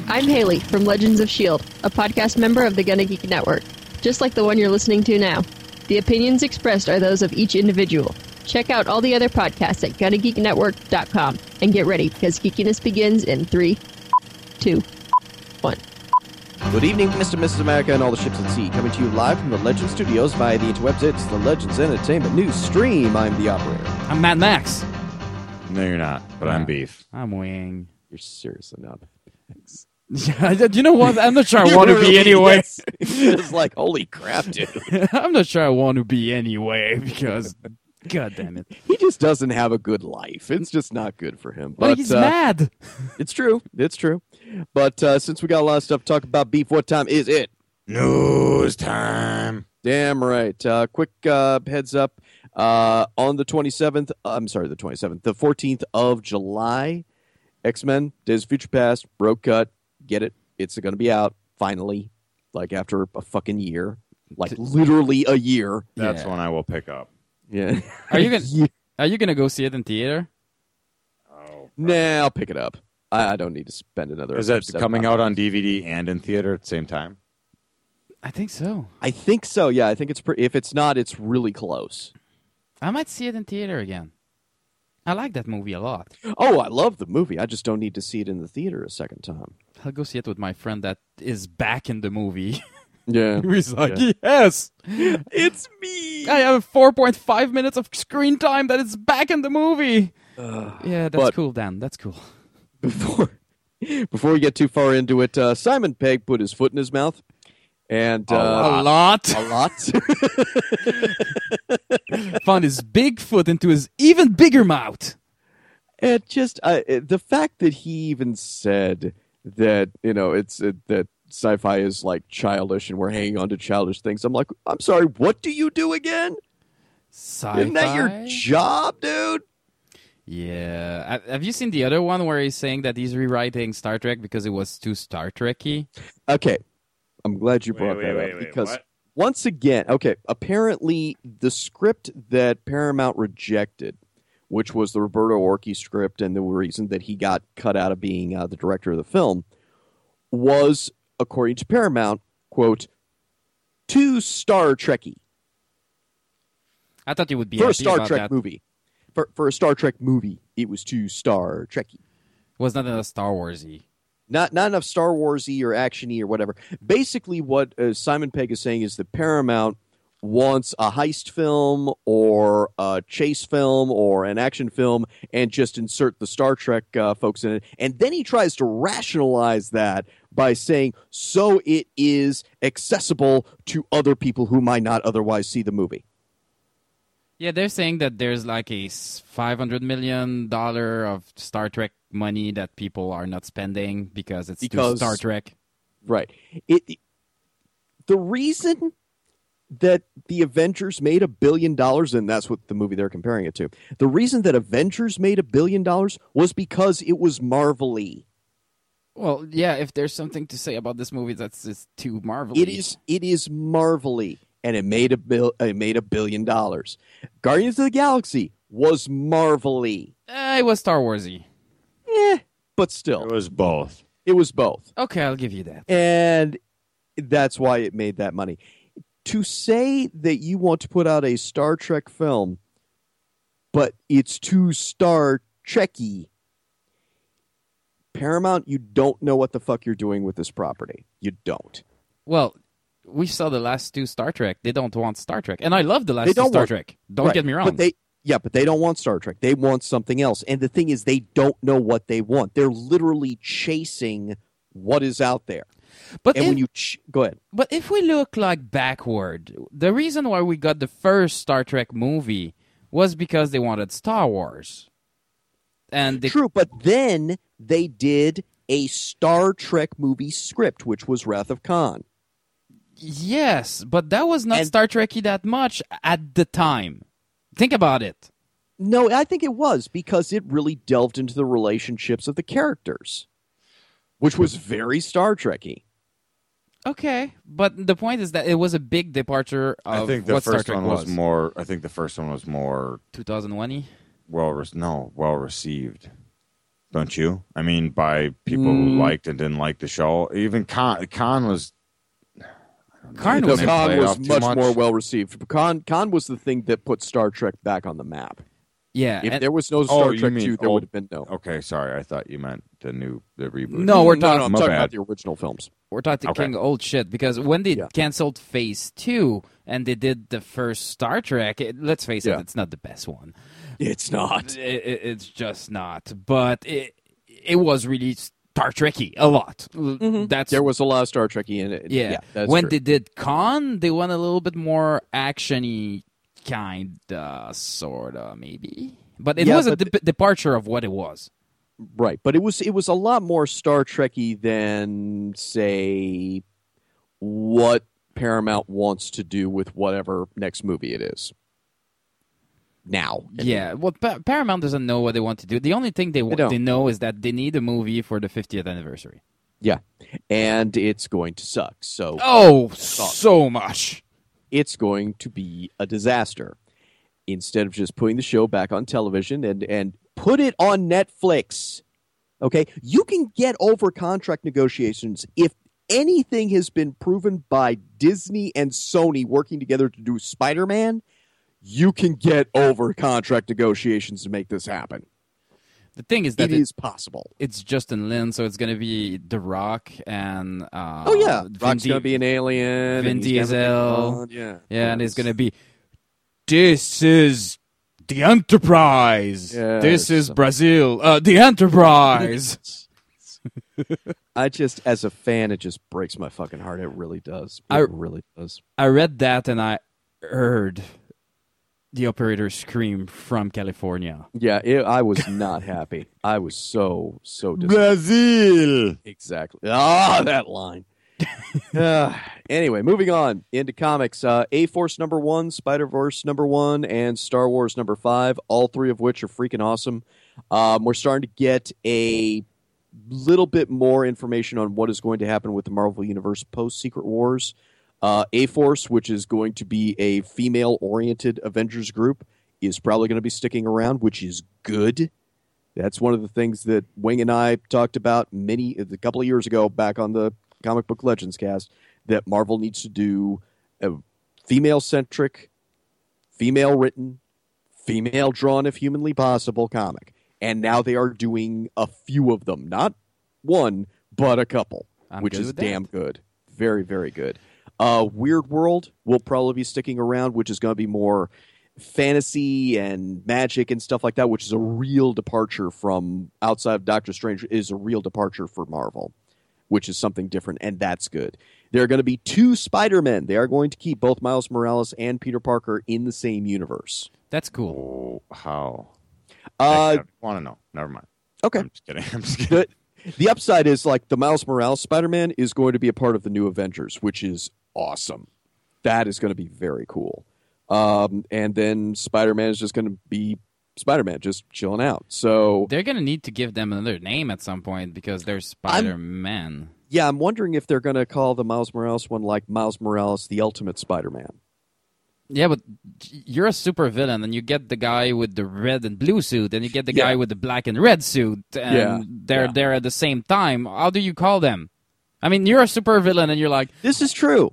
I'm Haley from Legends of S.H.I.E.L.D., a podcast member of the Gonna Geek Network, just like the one you're listening to now. The opinions expressed are those of each individual. Check out all the other podcasts at GonnaGeekNetwork.com and get ready because geekiness begins in 3, 2, 1. Good evening, Mr. and Mrs. America and all the ships at sea. Coming to you live from the Legends Studios via the interwebs. It's the Legends Entertainment News Stream. I'm the operator. I'm Mad Max. No, you're not, but I'm Beef. I'm Wing. You're seriously not. You know what? I'm not sure I want to be anyway. It's like, holy crap, dude. I'm not sure I want to be anyway because, god damn it. He just doesn't have a good life. It's just not good for him. Well, he's mad. It's true. It's true. But since we got a lot of stuff to talk about, Beef, what time is it? News time. Damn right. Quick heads up. On the 27th, the 14th of July, X-Men, Days of Future Past, Rogue Cut, get it. It's going to be out, finally, like after a fucking year. Like literally a year. That's when I will pick up. Yeah. Are you gonna go see it in theater? Oh, nah, I'll pick it up. I don't need to spend another... Is it coming out on DVD and in theater at the same time? I think so. I think so, yeah. I think it's if it's not, it's really close. I might see it in theater again. I like that movie a lot. Oh, I love the movie. I just don't need to see it in the theater a second time. I'll go see it with my friend that is back in the movie. Yeah. He's like, yes, it's me. I have 4.5 minutes of screen time that is back in the movie. Yeah, that's cool, Dan. That's cool. Before we get too far into it, Simon Pegg put his foot in his mouth. And a lot. Found his big foot into his even bigger mouth. And just the fact that he even said that, that sci-fi is like childish and we're hanging on to childish things. I'm like, I'm sorry, what do you do again? Sci-fi? Isn't that your job, dude? Yeah. Have you seen the other one where he's saying that he's rewriting Star Trek because it was too Star Trek-y? Okay. I'm glad you brought that up because what? Once again, apparently the script that Paramount rejected, which was the Roberto Orci script and the reason that he got cut out of being the director of the film, was, according to Paramount, quote, too Star Trek-y. I thought you would be for happy a Star about Trek that. movie. For a Star Trek movie, it was too Star Trek-y. Was not enough Star Wars-y. Not enough Star Wars-y or action-y or whatever. Basically, what Simon Pegg is saying is that Paramount wants a heist film or a chase film or an action film and just insert the Star Trek folks in it. And then he tries to rationalize that by saying, so it is accessible to other people who might not otherwise see the movie. Yeah, they're saying that there's like a $500 million of Star Trek money that people are not spending because it's too Star Trek. Right. The reason that the Avengers made $1 billion, and that's what the movie they're comparing it to, the reason that Avengers made $1 billion was because it was Marvel-y. Well, yeah, if there's something to say about this movie that's just too Marvel-y. It is Marvel-y. And it made $1 billion. Guardians of the Galaxy was Marvel-y. It was Star Wars-y. But still. It was both. It was both. Okay, I'll give you that. And that's why it made that money. To say that you want to put out a Star Trek film, but it's too Star Trek-y, Paramount, you don't know what the fuck you're doing with this property. You don't. Well, we saw the last two Star Trek. They don't want Star Trek. And I love the last two Star Trek. Don't get me wrong. But they don't want Star Trek. They want something else. And the thing is, they don't know what they want. They're literally chasing what is out there. But go ahead. But if we look like backward, the reason why we got the first Star Trek movie was because they wanted Star Wars. True, but then they did a Star Trek movie script, which was Wrath of Khan. Yes, but that was not Star Trek-y that much at the time. Think about it. No, I think it was because it really delved into the relationships of the characters, which was very Star Trek-y. Okay, but the point is that it was a big departure of what Star Trek was. I think the first one was more 2001-y? well received. don't you? I mean, by people who liked and didn't like the show. Even Khan was. Khan No, was Khan played was off too much much. more well received. Khan was the thing that put Star Trek back on the map. yeah. If and- there was no Star you Trek mean 2, there old- would have been no. Okay, sorry. I thought you meant the reboot. No, we're talking. I'm My talking bad. about the original films. We're talking Okay. old shit because when they Yeah. canceled Phase 2 and they did the first Star Trek, let's face it, Yeah. it's not the best one. It's not. It's just not. But it was really Star Trekky a lot. That's There was a lot of Star Trekky in it. yeah. That's When true. they did Khan, they went a little bit more actiony, kinda, sorta, maybe. But it Yeah, was a but departure of what it was. Right, but it was a lot more Star Trekky than, say, what Paramount wants to do with whatever next movie it is. Now, Yeah, well, Paramount doesn't know what they want to do. The only thing they don't. know is that they need a movie for the 50th anniversary. yeah, and it's going to suck. So Oh, so much. it's going to be a disaster. Instead of just putting the show back on television and put it on Netflix. Okay? You can get over contract negotiations if anything has been proven by Disney and Sony working together to do Spider-Man. You can get over contract negotiations to make this happen. The thing is that It is possible. it's Justin Lin, so it's going to be The Rock and Oh yeah, Rock's going to be an alien. Vin and he's gonna be Diesel. fun, Yeah, Yeah, and it's going to be, this is the Enterprise. Yes. This is Brazil. The Enterprise. I just, as a fan, it just breaks my fucking heart. It really does. It I- really does. I read that and I heard the operator scream from California. Yeah, I was not happy. I was so disappointed. Brazil. Exactly. Ah, that line. Anyway, moving on into comics. A-Force #1, Spider-Verse #1, and Star Wars #5, all three of which are freaking awesome. We're starting to get a little bit more information on what is going to happen with the Marvel Universe post-Secret Wars. A-Force, which is going to be a female-oriented Avengers group, is probably going to be sticking around, which is good. That's one of the things that Wing and I talked about a couple of years ago back on the Comic Book Legends cast, that Marvel needs to do a female-centric, female-written, female-drawn, if humanly possible, comic. And now they are doing a few of them. Not one, but a couple, I'm which good is with that. damn good. Very, very good. Weird World will probably be sticking around, which is going to be more fantasy and magic and stuff like that, which is a real departure from outside of Doctor Strange, is a real departure for Marvel, which is something different, and that's good. There are going to be 2 Spider-Men. They are going to keep both Miles Morales and Peter Parker in the same universe. That's cool. Oh, how? Uh, I want to know. Never mind. okay. I'm just kidding. I'm just kidding. The upside is, like, the Miles Morales Spider-Man is going to be a part of the new Avengers, which is awesome. That is going to be very cool. And then Spider-Man is just going to be Spider-Man, just chilling out. So, They're going to need to give them another name at some point because they're Spider-Man. yeah, I'm wondering if they're going to call the Miles Morales one, like, Miles Morales, the Ultimate Spider-Man. Yeah, but you're a super villain, and you get the guy with the red and blue suit, and you get the Yeah. guy with the black and red suit, and Yeah. they're Yeah. there at the same time. How do you call them? I mean, you're a super villain, and you're like, This is true.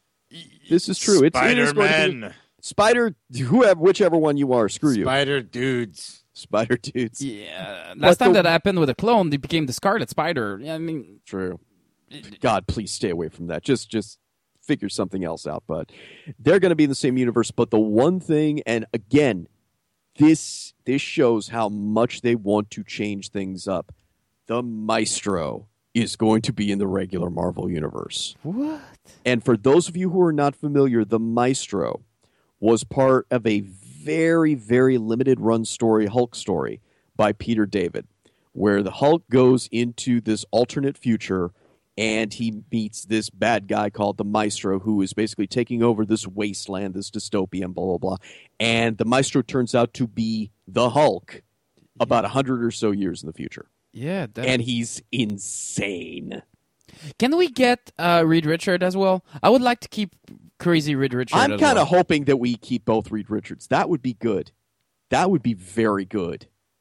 This is true. It is going to be Spider, whichever one you are, screw you. Spider dudes. Spider dudes. yeah. Last time the- that happened with a clone, they became the Scarlet Spider. I mean, True. God, please stay away from that. Just figure something else out. But they're going to be in the same universe. But the one thing, and again, this shows how much they want to change things up. The Maestro is going to be in the regular Marvel universe. what? And for those of you who are not familiar, the Maestro was part of a very, very limited run story, Hulk story, by Peter David, where the Hulk goes into this alternate future and he meets this bad guy called the Maestro, who is basically taking over this wasteland, this dystopian, blah, blah, blah. And the Maestro turns out to be the Hulk about 100 or so years in the future. Yeah. And he's insane. Can we get Reed Richard as well? I would like to keep crazy Reed Richard. I'm as kind well. of hoping that we keep both Reed Richards. That would be good. That would be very good.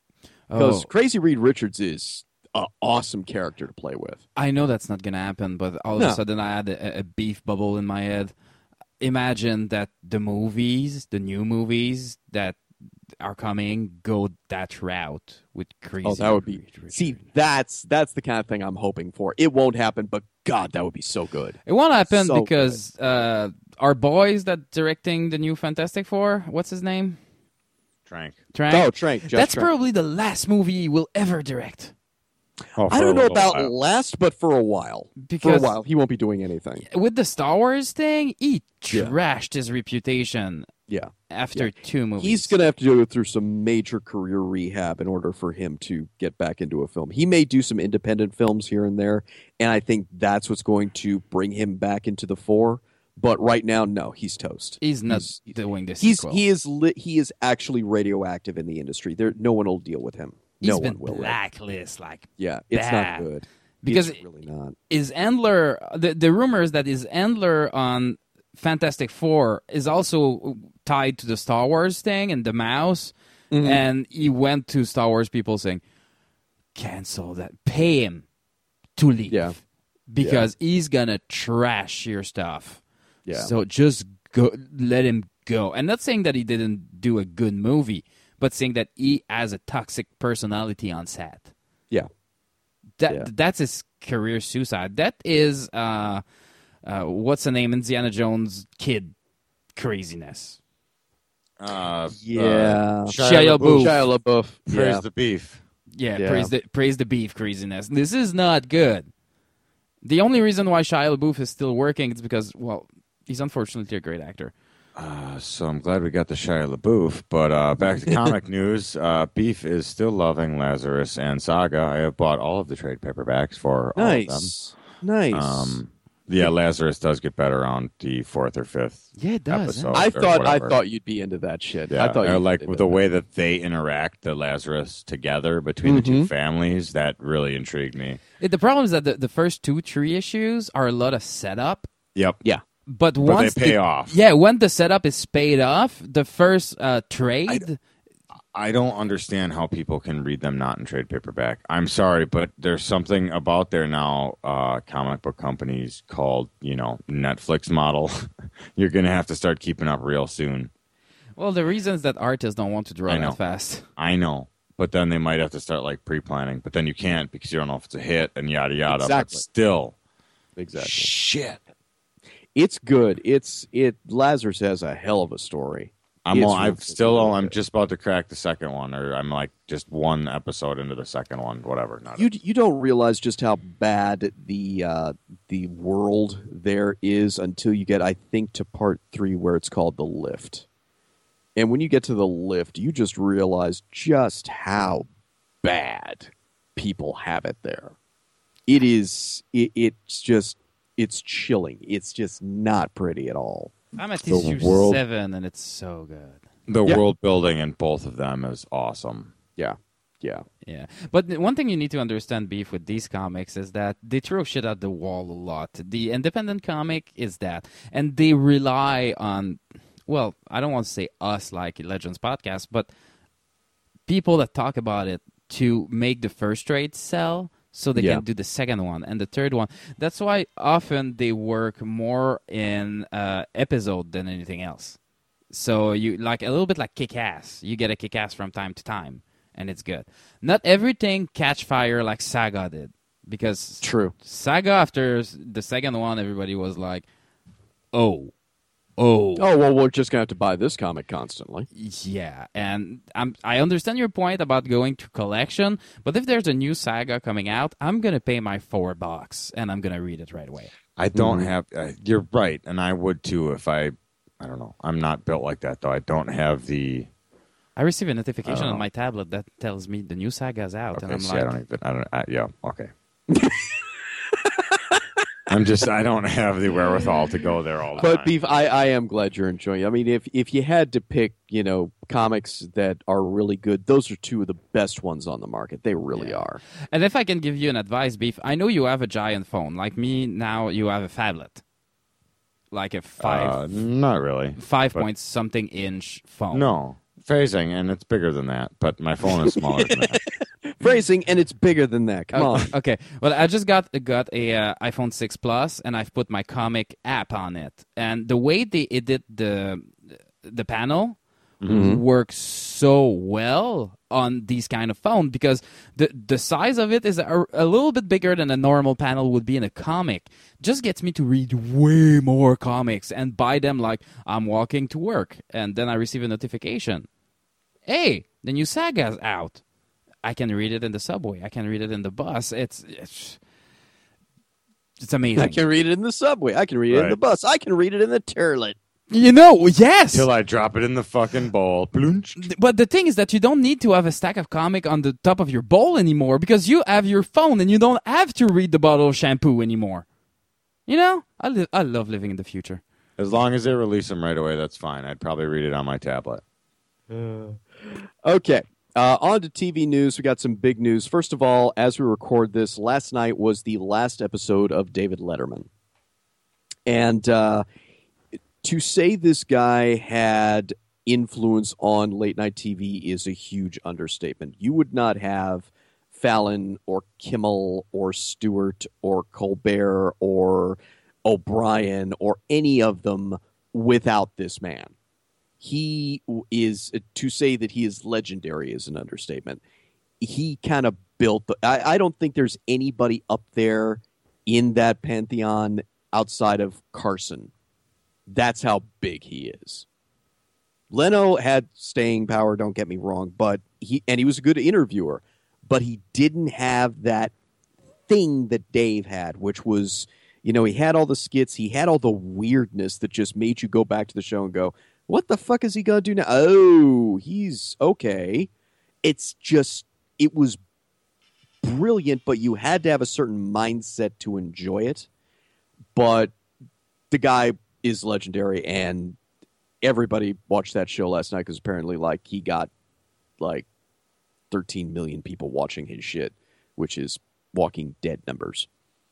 Because Crazy Reed Richards is an awesome character to play with. I know that's not going to happen, but all of a sudden I had a beef bubble in my head. Imagine that the new movies that are coming, go that route with Crazy. Oh, that would be. See, that's the kind of thing I'm hoping for. It won't happen, but God, that would be so good. It won't happen because our boys that directing the new Fantastic Four, what's his name? Trank. Oh, Trank. That's probably the last movie he will ever direct. Oh, I don't know about last, but for a while. For a while, he won't be doing anything. With the Star Wars thing, he trashed his reputation. Yeah. After 2 movies. He's going to have to go through some major career rehab in order for him to get back into a film. He may do some independent films here and there, and I think that's what's going to bring him back into the fore. But right now, no, he's toast. He's not doing this sequel. He is actually radioactive in the industry. No one will deal with him. He's been blacklist, it's bad. not good. Because it's really not. Is Endler, the rumors that is Endler on Fantastic Four is also tied to the Star Wars thing and the mouse, and he went to Star Wars people saying, cancel that, pay him to leave, because he's gonna trash your stuff. Yeah. So just go, let him go. And not saying that he didn't do a good movie, but saying that he has a toxic personality on set. Yeah. That's his career suicide. That is what's the name? Indiana Jones kid craziness. Shia LaBeouf. Praise the beef. Yeah, praise the beef craziness. This is not good. The only reason why Shia LaBeouf is still working is because, well, he's unfortunately a great actor. So I'm glad we got the Shia LaBeouf. But back to comic news. Beef is still loving Lazarus and Saga. I have bought all of the trade paperbacks for all of them. Nice. Yeah, Lazarus does get better on the 4th or 5th. Yeah, it does. Episode I whatever. thought you'd be into that shit. Yeah, I thought I like the way that they interact, the Lazarus together between the two families. That really intrigued me. The problem is that the first 2-3 issues are a lot of setup. Yep. Yeah. But once they pay off. Yeah, when the setup is paid off, the first trade. I don't understand how people can read them not in trade paperback. I'm sorry, but there's something about there now, comic book companies called, Netflix model. You're going to have to start keeping up real soon. Well, the reason is that artists don't want to draw that fast. I know. But then they might have to start pre-planning. But then you can't because you don't know if it's a hit and yada yada. Exactly. But still. Exactly. Shit. It's good. Lazarus has a hell of a story. I'm just about to crack the second one, or I'm just one episode into the second one, whatever. You don't realize just how bad the world there is until you get, I think, to part 3 where it's called The Lift. And when you get to The Lift, you just realize just how bad people have it there. It's chilling. It's just not pretty at all. I'm at issue 7, and it's so good. The world building in both of them is awesome. Yeah. But one thing you need to understand, Beef, with these comics is that they throw shit at the wall a lot. The independent comic is that. And they rely on, well, I don't want to say us like Legends Podcast, but people that talk about it to make the first trade sell so they can do the second one and the third one. That's why often they work more in episode than anything else. So you a little bit like Kick-Ass. You get a Kick-Ass from time to time, and it's good. Not everything catch fire like Saga did, because Saga, after the second one, everybody was like, oh, well, we're just going to have to buy this comic constantly. Yeah, and I understand your point about going to collection, but if there's a new Saga coming out, I'm going to pay my $4, and I'm going to read it right away. I don't have... you're right, and I would too if I don't know. I'm not built like that, though. I don't have the... I receive a notification on my tablet that tells me the new Saga's out, and I'm okay. I don't have the wherewithal to go there all the time. But Beef, I am glad you're enjoying it. I mean, if you had to pick, comics that are really good, those are 2 of the best ones on the market. They really are. And if I can give you an advice, Beef, I know you have a giant phone. Like me, now you have a phablet. Like a 5... not really. 5 point something inch phone. No. Phasing, and it's bigger than that, but my phone is smaller than that. Phrasing, and it's bigger than that. Come on. Okay. Well, I just got a iPhone 6 Plus, and I've put my comic app on it. And the way it did the panel works so well on these kind of phone because the size of it is a little bit bigger than a normal panel would be in a comic. Just gets me to read way more comics and buy them like I'm walking to work, and then I receive a notification. Hey, the new Saga's out. I can read it in the subway. I can read it in the bus. It's amazing. I can read it in the subway. I can read it in the bus. I can read it in the toilet. Yes. Till I drop it in the fucking bowl. But the thing is that you don't need to have a stack of comic on the top of your bowl anymore because you have your phone and you don't have to read the bottle of shampoo anymore. I love living in the future. As long as they release them right away, that's fine. I'd probably read it on my tablet. Okay. On to TV news. We got some big news. First of all, as we record this, last night was the last episode of David Letterman. And to say this guy had influence on late night TV is a huge understatement. You would not have Fallon or Kimmel or Stewart or Colbert or O'Brien or any of them without this man. He is, to say that he is legendary is an understatement. He kind of built I don't think there's anybody up there in that pantheon outside of Carson. That's how big he is. Leno had staying power, don't get me wrong, but he was a good interviewer, but he didn't have that thing that Dave had, which was, he had all the skits, he had all the weirdness that just made you go back to the show and go, what the fuck is he going to do now? Oh, he's okay. It's just, it was brilliant, but you had to have a certain mindset to enjoy it. But the guy is legendary, and everybody watched that show last night because apparently, he got 13 million people watching his shit, which is Walking Dead numbers.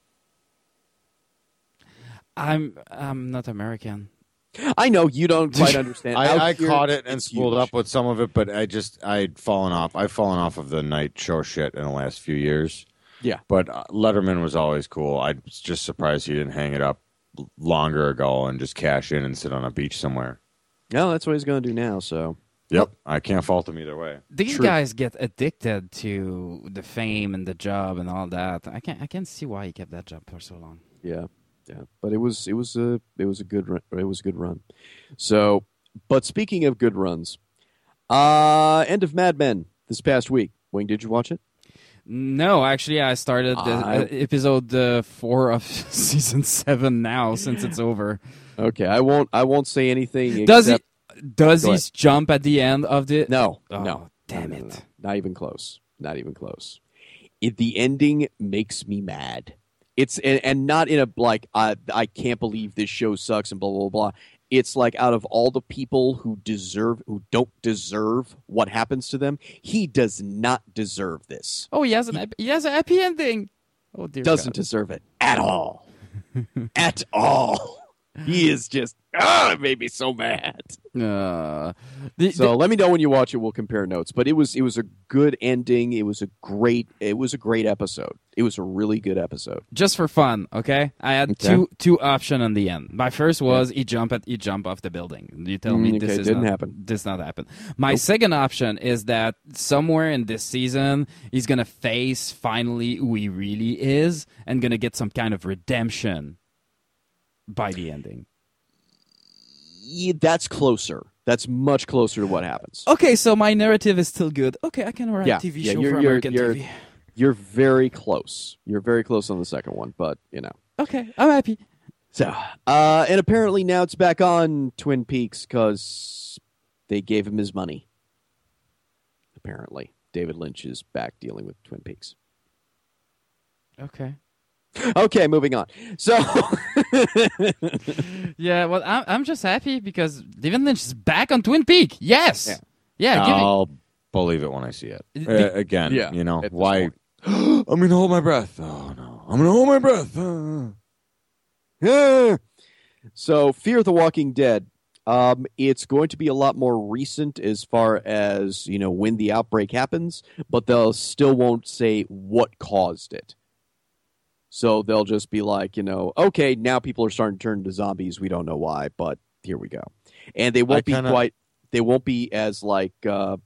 I'm not American. I know you don't quite understand. I caught it and spooled up with some of it, but I'd fallen off. I've fallen off of the night show shit in the last few years. Yeah, but Letterman was always cool. I was just surprised he didn't hang it up longer ago and just cash in and sit on a beach somewhere. No, that's what he's going to do now. So, yep, I can't fault him either way. These guys get addicted to the fame and the job and all that. I can't see why he kept that job for so long. Yeah, but it was a good run. So, but speaking of good runs, end of Mad Men this past week. Wayne, did you watch it? No, actually, I started episode 4 of season 7 now since it's over. Okay, I won't say anything. Does he jump at the end of the? No, no. Damn it! No. Not even close. Not even close. The ending makes me mad. It's and not in a I can't believe this show sucks and blah blah blah. It's out of all the people who don't deserve what happens to them, he does not deserve this. Oh, he has a happy ending. Oh dear, doesn't deserve it at all. At all. He is just it made me so mad. So let me know when you watch it. We'll compare notes. But it was a good ending. It was a great episode. It was a really good episode. Just for fun, okay? I had two options on the end. My first was he jump off the building. You tell me this didn't happen. This not happen. My second option is that somewhere in this season he's gonna face finally who he really is and gonna get some kind of redemption by the ending. Yeah, that's closer. That's much closer to what happens. Okay, so my narrative is still good. Okay, I can write a TV show for American TV. You're very close. You're very close on the second one, but Okay, I'm happy. So, and apparently now it's back on Twin Peaks because they gave him his money. Apparently, David Lynch is back dealing with Twin Peaks. Okay. Okay, moving on. So, yeah, well, I'm just happy because David Lynch is back on Twin Peaks. Yes. Yeah. I'll believe it when I see it. Again, why? I'm going to hold my breath. Oh, no. I'm going to hold my breath. So, Fear the Walking Dead. It's going to be a lot more recent as far as, when the outbreak happens, but they'll still won't say what caused it. So they'll just be like, okay, now people are starting to turn into zombies. We don't know why, but here we go. And they won't they won't be as like, God,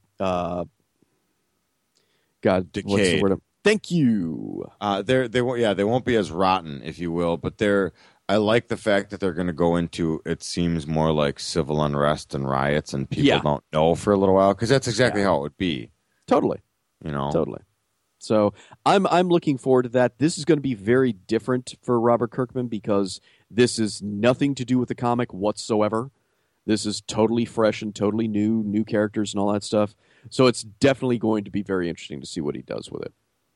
what's the decayed. word? Thank you. They won't be as rotten, if you will, but I like the fact that they're going to go into, it seems more like civil unrest and riots, and people don't know for a little while, because that's exactly how it would be. Totally. Totally. So I'm looking forward to that. This is going to be very different for Robert Kirkman because this is nothing to do with the comic whatsoever. This is totally fresh and totally new characters and all that stuff. So it's definitely going to be very interesting to see what he does with it.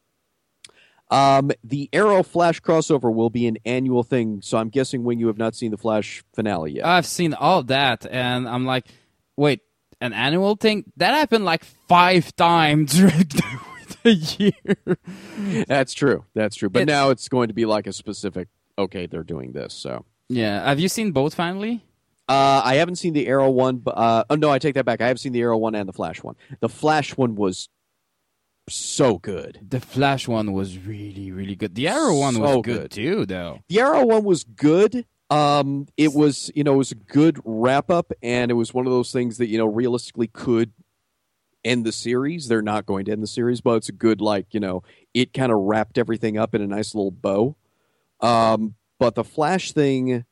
The Arrow Flash crossover will be an annual thing, so I'm guessing when you have not seen the Flash finale yet. I've seen all that, and I'm like, wait, an annual thing? That happened like 5 times during the year. That's true. But now it's going to be like a specific, okay, they're doing this, so. Yeah. Have you seen both finally? I haven't seen the Arrow one, but no, I take that back. I have seen the Arrow one and the Flash one. The Flash one was so good. The Flash one was really, really good. The Arrow one was good too, though. The Arrow one was good. It was, it was a good wrap up, and it was one of those things that, realistically could end the series. They're not going to end the series, but it's a good, it kind of wrapped everything up in a nice little bow. But the Flash thing,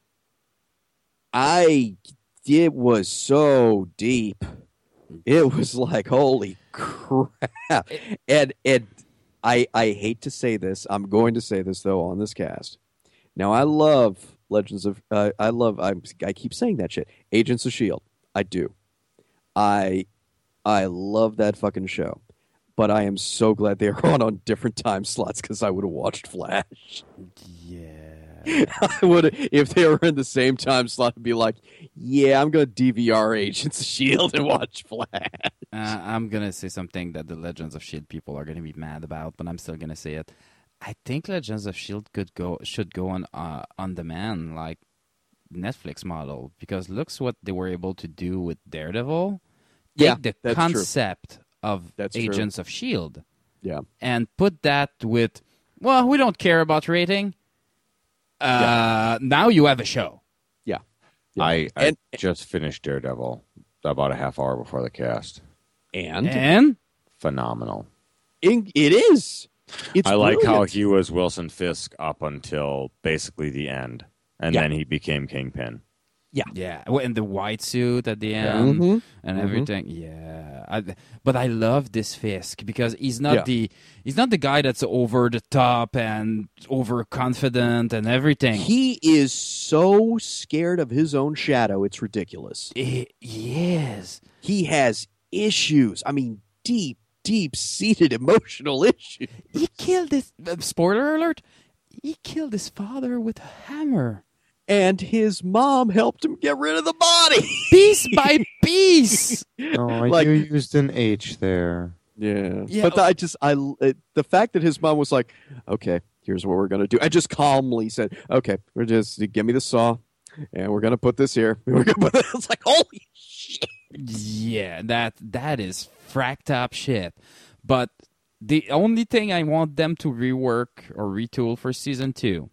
it was so deep. It was like, holy crap. And I hate to say this. I'm going to say this, though, on this cast. Now, I love Legends of... I keep saying that shit. Agents of S.H.I.E.L.D. I do. I love that fucking show. But I am so glad they are on different time slots because I would have watched Flash. Yeah. I would, if they were in the same time slot, I'd be like, yeah, I'm going to DVR Agents of S.H.I.E.L.D. and watch Flash. I'm going to say something that the Legends of S.H.I.E.L.D. people are going to be mad about, but I'm still going to say it. I think Legends of S.H.I.E.L.D. should go on demand, like Netflix model, because looks what they were able to do with Daredevil. Take the concept of Agents of S.H.I.E.L.D. And put that with, well, we don't care about rating. Now you have a show. Yeah. I just finished Daredevil about a half hour before the cast. And? Phenomenal. It is. I like how he was Wilson Fisk up until basically the end, and then he became Kingpin. Yeah. In the white suit at the end and everything. Yeah. But I love this Fisk because he's not the guy that's over the top and overconfident and everything. He is so scared of his own shadow, it's ridiculous. He is. He has issues. I mean, deep-seated emotional issues. He killed his... spoiler alert. He killed his father with a hammer. And his mom helped him get rid of the body. Piece by piece. Oh, you used an H there. Yeah. But the fact that his mom was like, okay, here's what we're going to do. I just calmly said, okay, give me the saw, and we're going to put this here. It's like, holy shit. Yeah, that is fracked up shit. But the only thing I want them to rework or retool for season 2,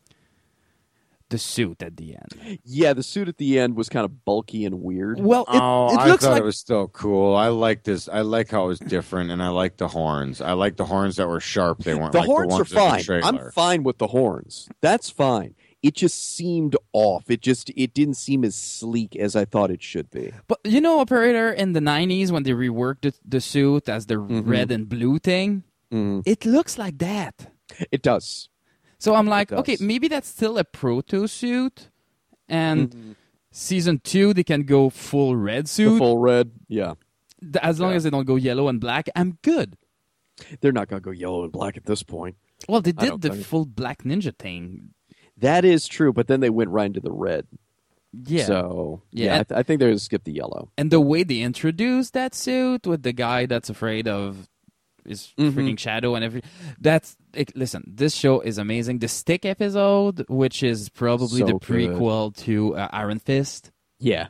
the suit at the end. Yeah, the suit at the end was kind of bulky and weird. Well, I thought it was still cool. I like this. I like how it was different, and I like the horns. I like the horns that were sharp. They weren't. The like horns the ones are fine. in the trailer. I'm fine with the horns. That's fine. It just seemed off. It didn't seem as sleek as I thought it should be. But Operator, in the 90s when they reworked the suit as the red and blue thing, it looks like that. It does. So I'm like, okay, maybe that's still a proto suit, and season 2 they can go full red suit. The full red, yeah. As long as they don't go yellow and black, I'm good. They're not going to go yellow and black at this point. Well, they did the full Black Ninja thing. That is true, but then they went right into the red. Yeah. So, I think they're going to skip the yellow. And the way they introduced that suit with the guy that's afraid of his freaking shadow and everything. Listen, this show is amazing. The Stick episode, which is probably the prequel to Iron Fist. Yeah.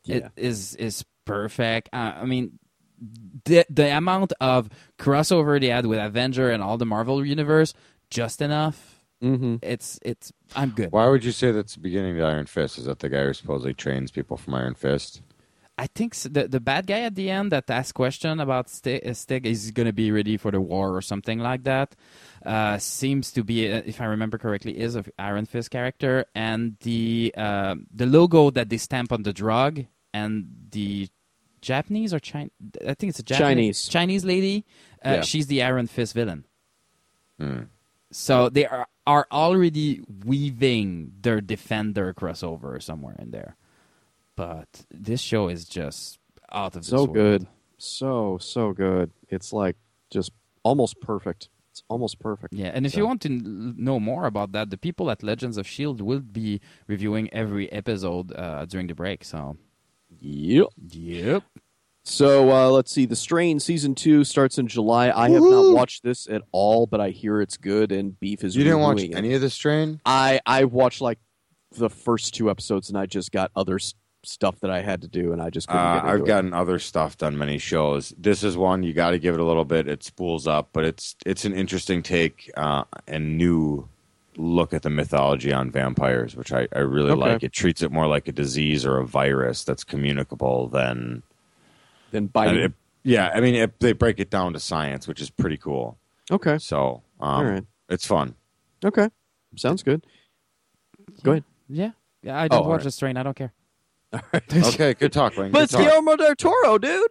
is perfect. I mean, the amount of crossover they had with Avenger and all the Marvel universe, just enough. Mm-hmm. It's I'm good. Why would you say that's the beginning of Iron Fist? Is that the guy who supposedly trains people from Iron Fist? I think the bad guy at the end that asks question about Stig is going to be ready for the war or something like that. Seems to be, if I remember correctly, is an Iron Fist character, and the logo that they stamp on the drug and the Japanese or Chinese, I think it's a Chinese lady. Yeah. She's the Iron Fist villain. Hmm. So they are already weaving their Defender crossover somewhere in there. But this show is just out of this So world. good. So good. It's like just almost perfect. It's almost perfect. Yeah, and if you want to know more about that, the people at Legends of S.H.I.E.L.D. will be reviewing every episode during the break. So, Yep. So let's see. The Strain Season 2 starts in July. I have not watched this at all, but I hear it's good, and Beef is You didn't watch reviewing it. any of the Strain? I watched like the first 2 episodes, and I just got other stuff that I had to do, and I just couldn't get into I've it. gotten other stuff done many shows. This is one you got to give it a little bit. It spools up, but it's an interesting take and new look at the mythology on vampires, which I really like. It treats it more like a disease or a virus that's communicable than biting. They break it down to science, which is pretty cool. Okay. So, All right. it's fun. Okay. Sounds good. Go ahead. Yeah, I don't all watch right. The Strain. I don't care. Okay, good talk, Wayne. But Good it's talk. Guillermo del Toro, dude.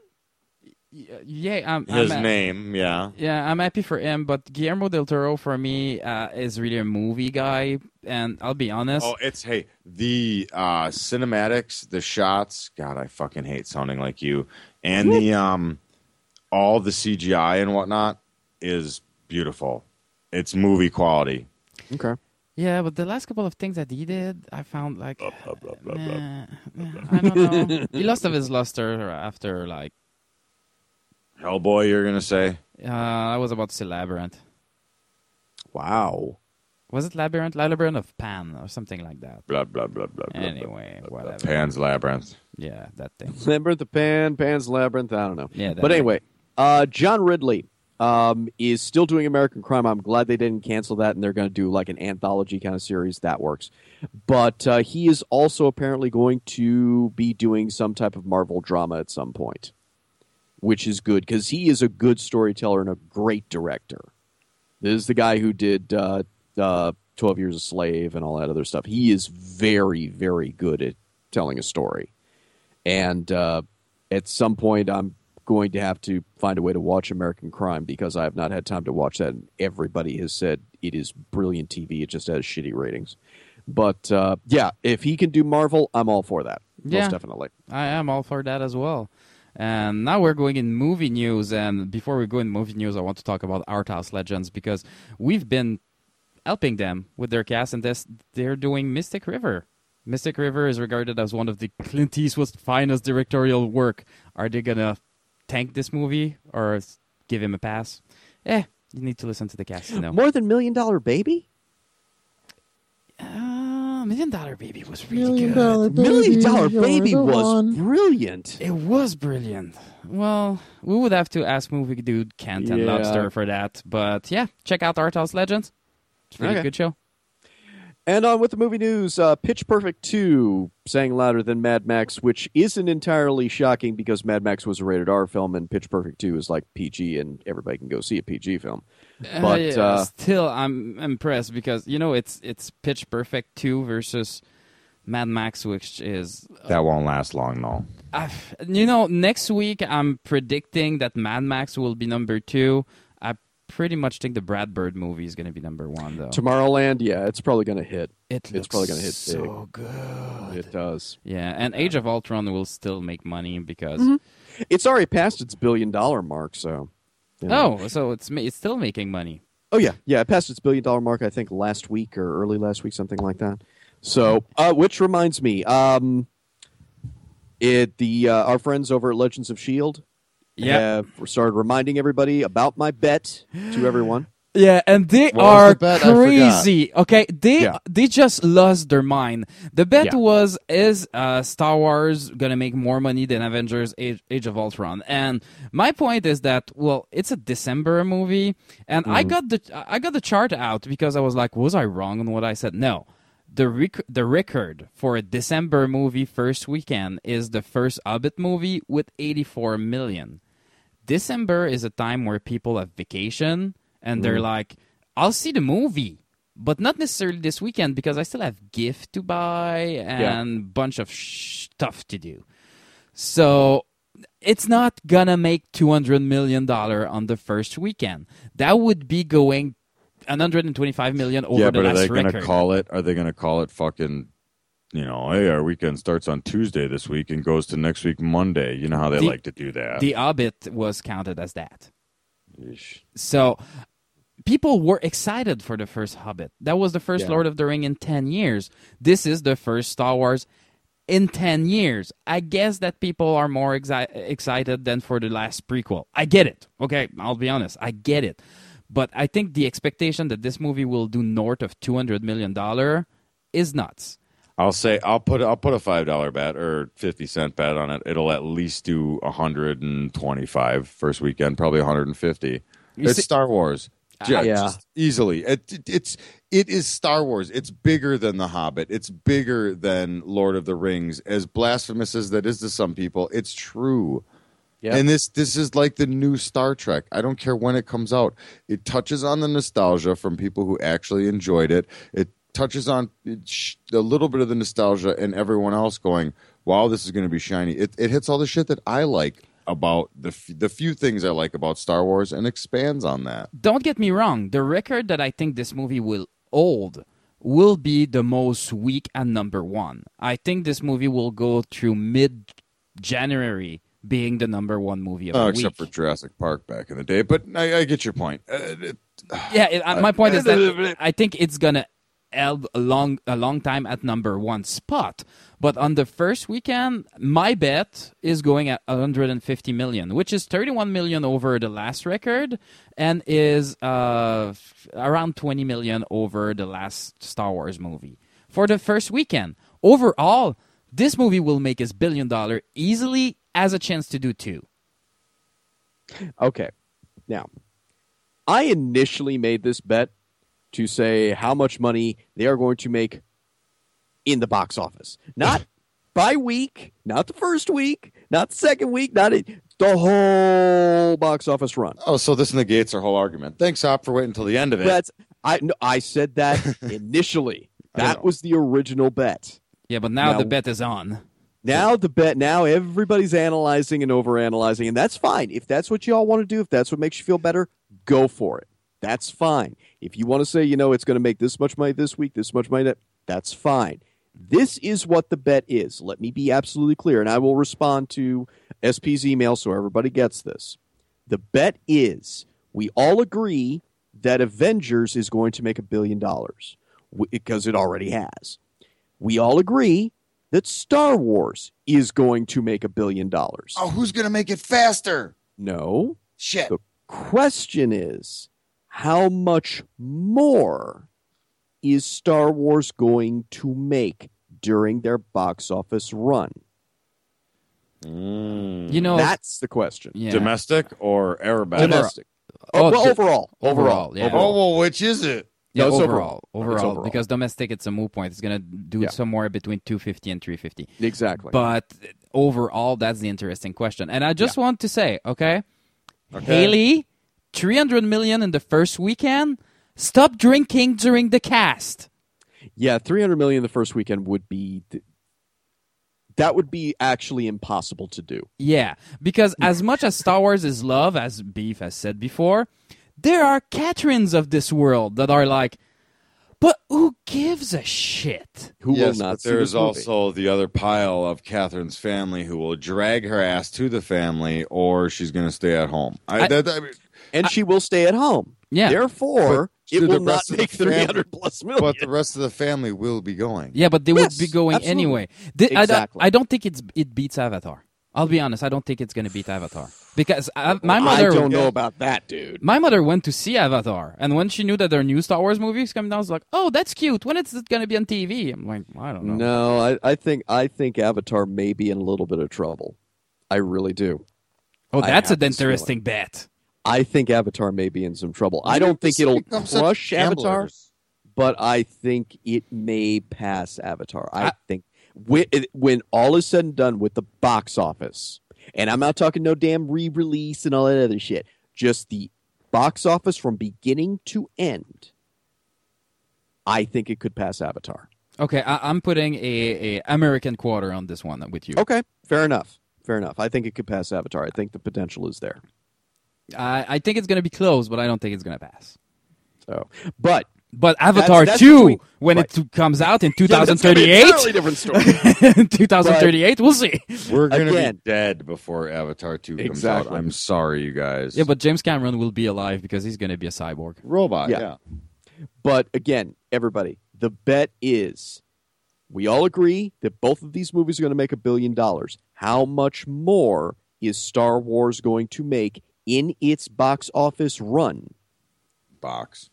Yeah, His name, yeah. Yeah, I'm happy for him, but Guillermo del Toro for me is really a movie guy, and I'll be honest. Oh, the cinematics, the shots. God, I fucking hate sounding like you. And the all the CGI and whatnot is beautiful. It's movie quality. Okay. Yeah, but the last couple of things that he did, I found like, I don't know. He lost of his luster after like. Hellboy, you're gonna say? I was about to say Labyrinth. Wow. Was it Labyrinth? Labyrinth of Pan or something like that. Blah blah blah blah. blah, Anyway, blah, blah, blah. whatever. Pan's Labyrinth. Yeah, that thing. Labyrinth of Pan's Labyrinth. I don't know. Yeah, but anyway, John Ridley is still doing American Crime. I'm glad they didn't cancel that, and they're going to do like an anthology kind of series. That works. But he is also apparently going to be doing some type of Marvel drama at some point, which is good because he is a good storyteller and a great director. This is the guy who did 12 Years a Slave and all that other stuff. He is very, very good at telling a story. And at some point, I'm going to have to find a way to watch American Crime because I have not had time to watch that. And everybody has said it is brilliant TV. It just has shitty ratings. But yeah, if he can do Marvel, I'm all for that. Yeah. Most definitely. I am all for that as well. And now we're going in movie news. And before we go in movie news, I want to talk about Art House Legends because we've been helping them with their cast, and they're doing Mystic River. Mystic River is regarded as one of the Clint Eastwood's finest directorial work. Are they going to tank this movie or give him a pass? You need to listen to the cast to know. More than $1 Million Baby? $1 Million Baby was really good. $1 Million Baby was brilliant. It was brilliant. Well, we would have to ask movie dude Kent and Yeah. Lobster for that. But yeah, check out Art House Legends. It's a really Okay. good show. And on with the movie news, Pitch Perfect 2 sang louder than Mad Max, which isn't entirely shocking because Mad Max was a rated R film and Pitch Perfect 2 is like PG and everybody can go see a PG film. But Yeah, still, I'm impressed because, it's Pitch Perfect 2 versus Mad Max, which is... That won't last long, though. Next week I'm predicting that Mad Max will be number 2. I pretty much think the Brad Bird movie is going to be number 1, though. Tomorrowland, yeah, it's probably going to hit. It's probably going to hit so good. big. It does. Yeah, and Age of Ultron will still make money because... It's already passed its $1 billion mark, so... you know. Oh, so it's still making money. Oh, yeah. Yeah, it passed its $1 billion mark, I think, last week or early last week, something like that. So, which reminds me, our friends over at Legends of S.H.I.E.L.D. Yeah. have started reminding everybody about my bet to everyone. Yeah, and they What was are the bet? I forgot. crazy. Okay, Yeah. they just lost their mind. The bet Yeah. was, is Star Wars gonna make more money than Avengers Age of Ultron? And my point is that, well, it's a December movie, and I got the chart out because I was like, was I wrong on what I said? No. The record for a December movie first weekend is the first Hobbit movie with 84 million. December is a time where people have vacation and they're like, I'll see the movie, but not necessarily this weekend because I still have gift to buy and bunch of stuff to do. So it's not gonna make $200 million on the first weekend. That would be going 125 million over the last record. Are they gonna call it fucking, hey, our weekend starts on Tuesday this week and goes to next week Monday? You know how they like to do that. The Hobbit was counted as that. Yeesh. So people were excited for the first Hobbit. That was the first Lord of the Ring in 10 years. This is the first Star Wars in 10 years. I guess that people are more excited than for the last prequel. I get it. Okay, I'll be honest. I get it. But I think the expectation that this movie will do north of $200 million is nuts. I'll put a $5 bet or 50-cent bet on it. It'll at least do 125 first weekend, probably 150. It's Star Wars. Just easily. It is Star Wars. It's bigger than The Hobbit. It's bigger than Lord of the Rings. As blasphemous as that is to some people, it's true. Yep. And this is like the new Star Trek. I don't care when it comes out. It touches on the nostalgia from people who actually enjoyed it. It touches on a little bit of the nostalgia and everyone else going, wow, this is going to be shiny. It hits all the shit that I like about the few things I like about Star Wars and expands on that. Don't get me wrong. The record that I think this movie will hold will be the most weak at number one. I think this movie will go through mid-January being the number one movie of the week. Except for Jurassic Park back in the day. But I get your point. My point is that I think it's going to held a long time at number one spot. But on the first weekend, my bet is going at 150 million, which is 31 million over the last record and is around 20 million over the last Star Wars movie. For the first weekend, overall, this movie will make us $1 billion easily, has a chance to do too. Okay. Now, I initially made this bet to say how much money they are going to make in the box office. Not by week, not the first week, not the second week, the whole box office run. Oh, so this negates our whole argument. Thanks, Hop, for waiting until the end of it. I said that initially. That was the original bet. Yeah, but now the bet is on. Now everybody's analyzing and overanalyzing, and that's fine. If that's what you all want to do, if that's what makes you feel better, go for it. That's fine. If you want to say, it's going to make this much money this week, this much money, that's fine. This is what the bet is. Let me be absolutely clear, and I will respond to SP's email so everybody gets this. The bet is we all agree that Avengers is going to make $1 billion because it already has. We all agree that Star Wars is going to make $1 billion. Oh, who's going to make it faster? No. Shit. The question is, how much more is Star Wars going to make during their box office run? That's the question. Yeah. Domestic or Arabic? Domestic. Overall. Yeah. Oh, well, which is it? Yeah, No, it's overall, because domestic, it's a moot point. It's going to do somewhere between 250 and 350. Exactly. But overall, that's the interesting question. And I just want to say, okay, Haley, 300 million in the first weekend. Stop drinking during the cast. Yeah, 300 million the first weekend would be that would be actually impossible to do. Yeah, because as much as Star Wars is love, as Beef has said before, there are Catherines of this world that are like, but who gives a shit? Who will not see there this is movie? also the other pile of Catherine's family who will drag her ass to the family, or she's going to stay at home. And she will stay at home. Yeah. Therefore, it the will not rest of the make 300 plus million. But the rest of the family will be going. Yeah, but they would be going absolutely. anyway. Exactly. I don't think it beats Avatar. I'll be honest. I don't think it's going to beat Avatar. Because my mother, I don't know about that, dude. my mother went to see Avatar, and when she knew that there are new Star Wars movies coming out, I was like, "Oh, that's cute. When is it going to be on TV?" I'm like, I don't know. No, I think Avatar may be in a little bit of trouble. I really do. Oh, I that's have an this interesting bet. I think Avatar may be in some trouble. I don't think it'll Become such crush Avatar, gamblers. but I think it may pass Avatar. I think when all is said and done with the box office, and I'm not talking no damn re-release and all that other shit, just the box office from beginning to end, I think it could pass Avatar. Okay, I'm putting a American quarter on this one with you. Okay, fair enough. Fair enough. I think it could pass Avatar. I think the potential is there. I think it's going to be close, but I don't think it's going to pass. So, but Avatar that's 2, between- when right. it comes out in Yeah, that's gonna be 2038, an entirely different story. 2038, we'll see. We're going to be Again. dead before Avatar 2 comes Exactly. out. I'm sorry, you guys. Yeah, but James Cameron will be alive because he's going to be a cyborg. Robot, Yeah. yeah. But again, everybody, the bet is we all agree that both of these movies are going to make $1 billion. How much more is Star Wars going to make in its box office run? Box.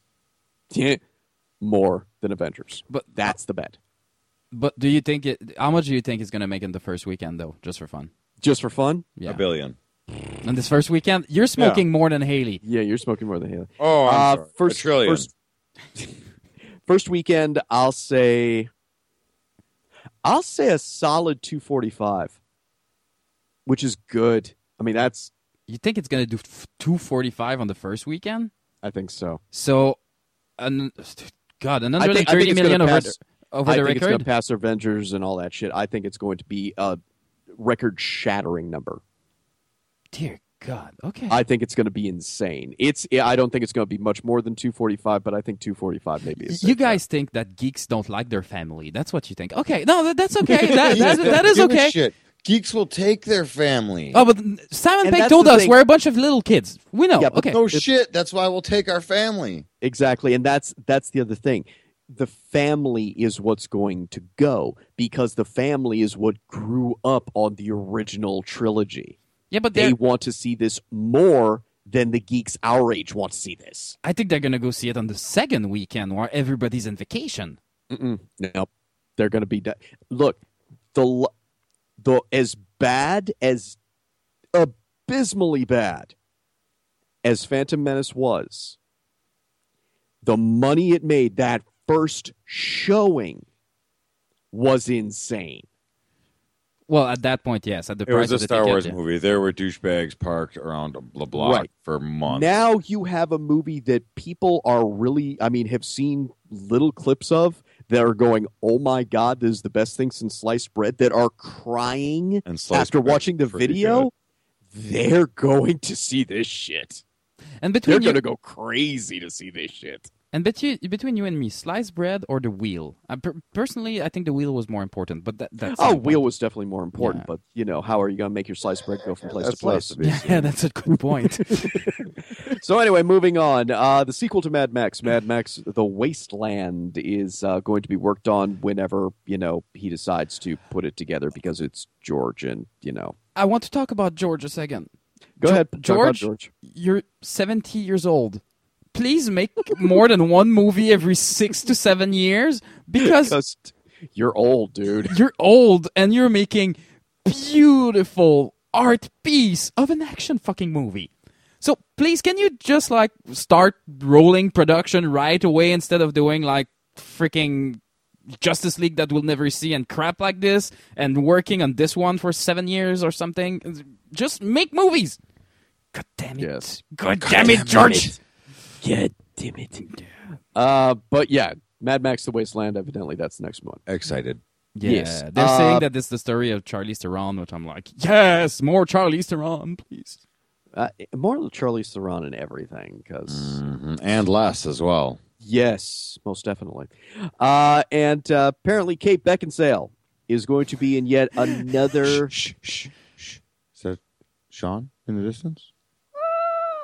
More than Avengers. But That's the bet. But do you think how much do you think it's going to make in the first weekend, though, just for fun? Just for fun? Yeah. $1 billion. In this first weekend, you're smoking more than Haley. Yeah, you're smoking more than Haley. Oh, I'm sorry. First, $1 trillion. first weekend, I'll say a solid 245, which is good. I mean, that's You think it's going to do 245 on the first weekend? I think so. So, God, I 130 think it's million gonna over, pass- over I the think it's going record? to pass Avengers and all that shit. I think it's going to be a record-shattering number. Dear God. Okay. I think it's going to be insane. I don't think it's going to be much more than 245, but I think 245 maybe is. You guys think that geeks don't like their family. That's what you think. Okay. No, that's okay. that is Give a okay. shit. Geeks will take their family. Oh, but Simon And Pegg that's told the us thing. we're a bunch of little kids. We know. Yeah, but okay. No shit. That's why we'll take our family. Exactly, and that's the other thing. The family is what's going to go because the family is what grew up on the original trilogy. Yeah, but They want to see this more than the geeks our age want to see this. I think they're going to go see it on the second weekend while everybody's on vacation. Nope, they're going to be. Look, the as bad as abysmally bad as Phantom Menace was, the money it made that first showing was insane. Well, at that point, yes. At the It price was a of the Star ticket, Wars yeah. movie. There were douchebags parked around the block Right. for months. Now you have a movie that people are really, have seen little clips of that are going, oh my God, this is the best thing since sliced bread, that are crying And sliced after bread's watching the pretty video. They're going to see this shit. And They're between going you, to go crazy to see this shit. and between you and me, sliced bread or the wheel? Personally, I think the wheel was more important. But that's Oh, not the wheel point. was definitely more important, Yeah. but how are you going to make your sliced bread go from place That's to place? less of Yeah, that's a good point. So anyway, moving on. The sequel to Mad Max, The Wasteland, is going to be worked on whenever, he decides to put it together because it's George and, I want to talk about George a second. Go ahead. Talk about George, you're 70 years old. Please make more than one movie every 6 to 7 years because Because you're old, dude. you're old and you're making beautiful art piece of an action fucking movie. So please, can you just start rolling production right away instead of doing freaking Justice League that we'll never see and crap like this and working on this one for 7 years or something? Just make movies. God damn it. Yes. God damn it, George. God damn it. But yeah, Mad Max: The Wasteland. Evidently, that's the next one. Excited. Yeah, Yes. they're saying that it's the story of Charlize Theron, which I'm like, yes, more Charlize Theron, please. More Charlize Theron and everything, because And less as well. yes, most definitely. And apparently, Kate Beckinsale is going to be in yet another. Shh. Is that Sean in the distance?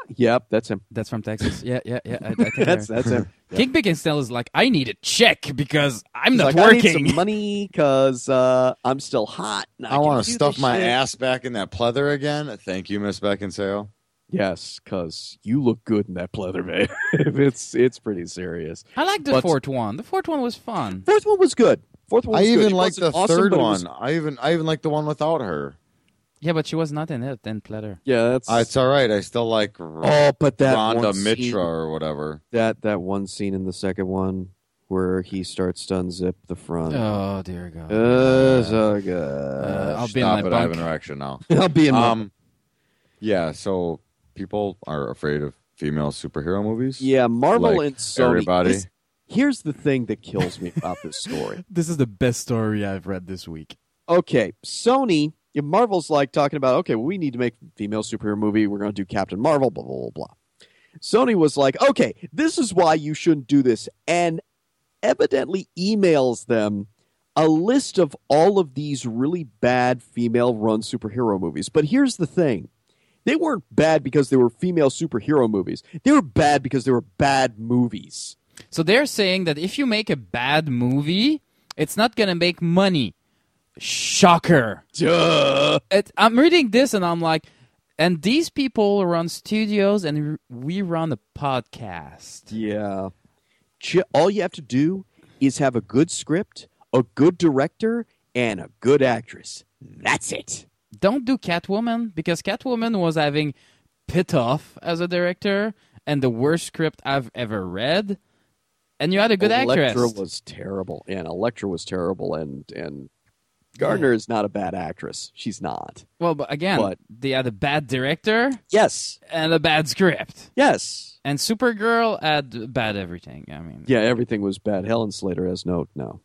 Yep, that's him. That's from Texas. Yeah. I think That's him. King Beckinsale is like, I need a check because I'm He's not like, working. I need some money because I'm still hot. And I want to to stuff my ass back in that pleather again. Thank you, Miss Beckinsale. Yes, because you look good in that pleather, babe. it's pretty serious. I like the fourth one. The fourth one was fun. Fourth one was good. I even like liked the third one. I even like the one without her. Yeah, but she was not in it in Pleather. Yeah, that's it's all right. I still like but that Rhonda one Mitra scene, or whatever. That one scene in the second one where he starts to unzip the front. Oh dear God! So good. I'll be in Stop my it! I have bunk. an erection now. I'll be in my Yeah. So people are afraid of female superhero movies. Yeah, Marvel Like and Sony. everybody. Here's the thing that kills me about this story. This is the best story I've read this week. Okay, Sony, Marvel's like talking about, okay, well, we need to make a female superhero movie. We're going to do Captain Marvel, blah, blah, blah, blah. Sony was like, okay, this is why you shouldn't do this. And evidently emails them a list of all of these really bad female-run superhero movies. But here's the thing. They weren't bad because they were female superhero movies. They were bad because they were bad movies. So they're saying that if you make a bad movie, it's not going to make money. Shocker. Duh. I'm reading this and I'm like, and these people run studios and we run a podcast. Yeah. All you have to do is have a good script, a good director, and a good actress. That's it. Don't do Catwoman, because Catwoman was having Pitoff as a director and the worst script I've ever read. And you had a good actress. Elektra was terrible. And Elektra was terrible. And Gardner is not a bad actress. She's not. Well, but again, they had a bad director. Yes. And a bad script. Yes. And Supergirl had bad everything. I mean, yeah, everything was bad. Helen Slater has no.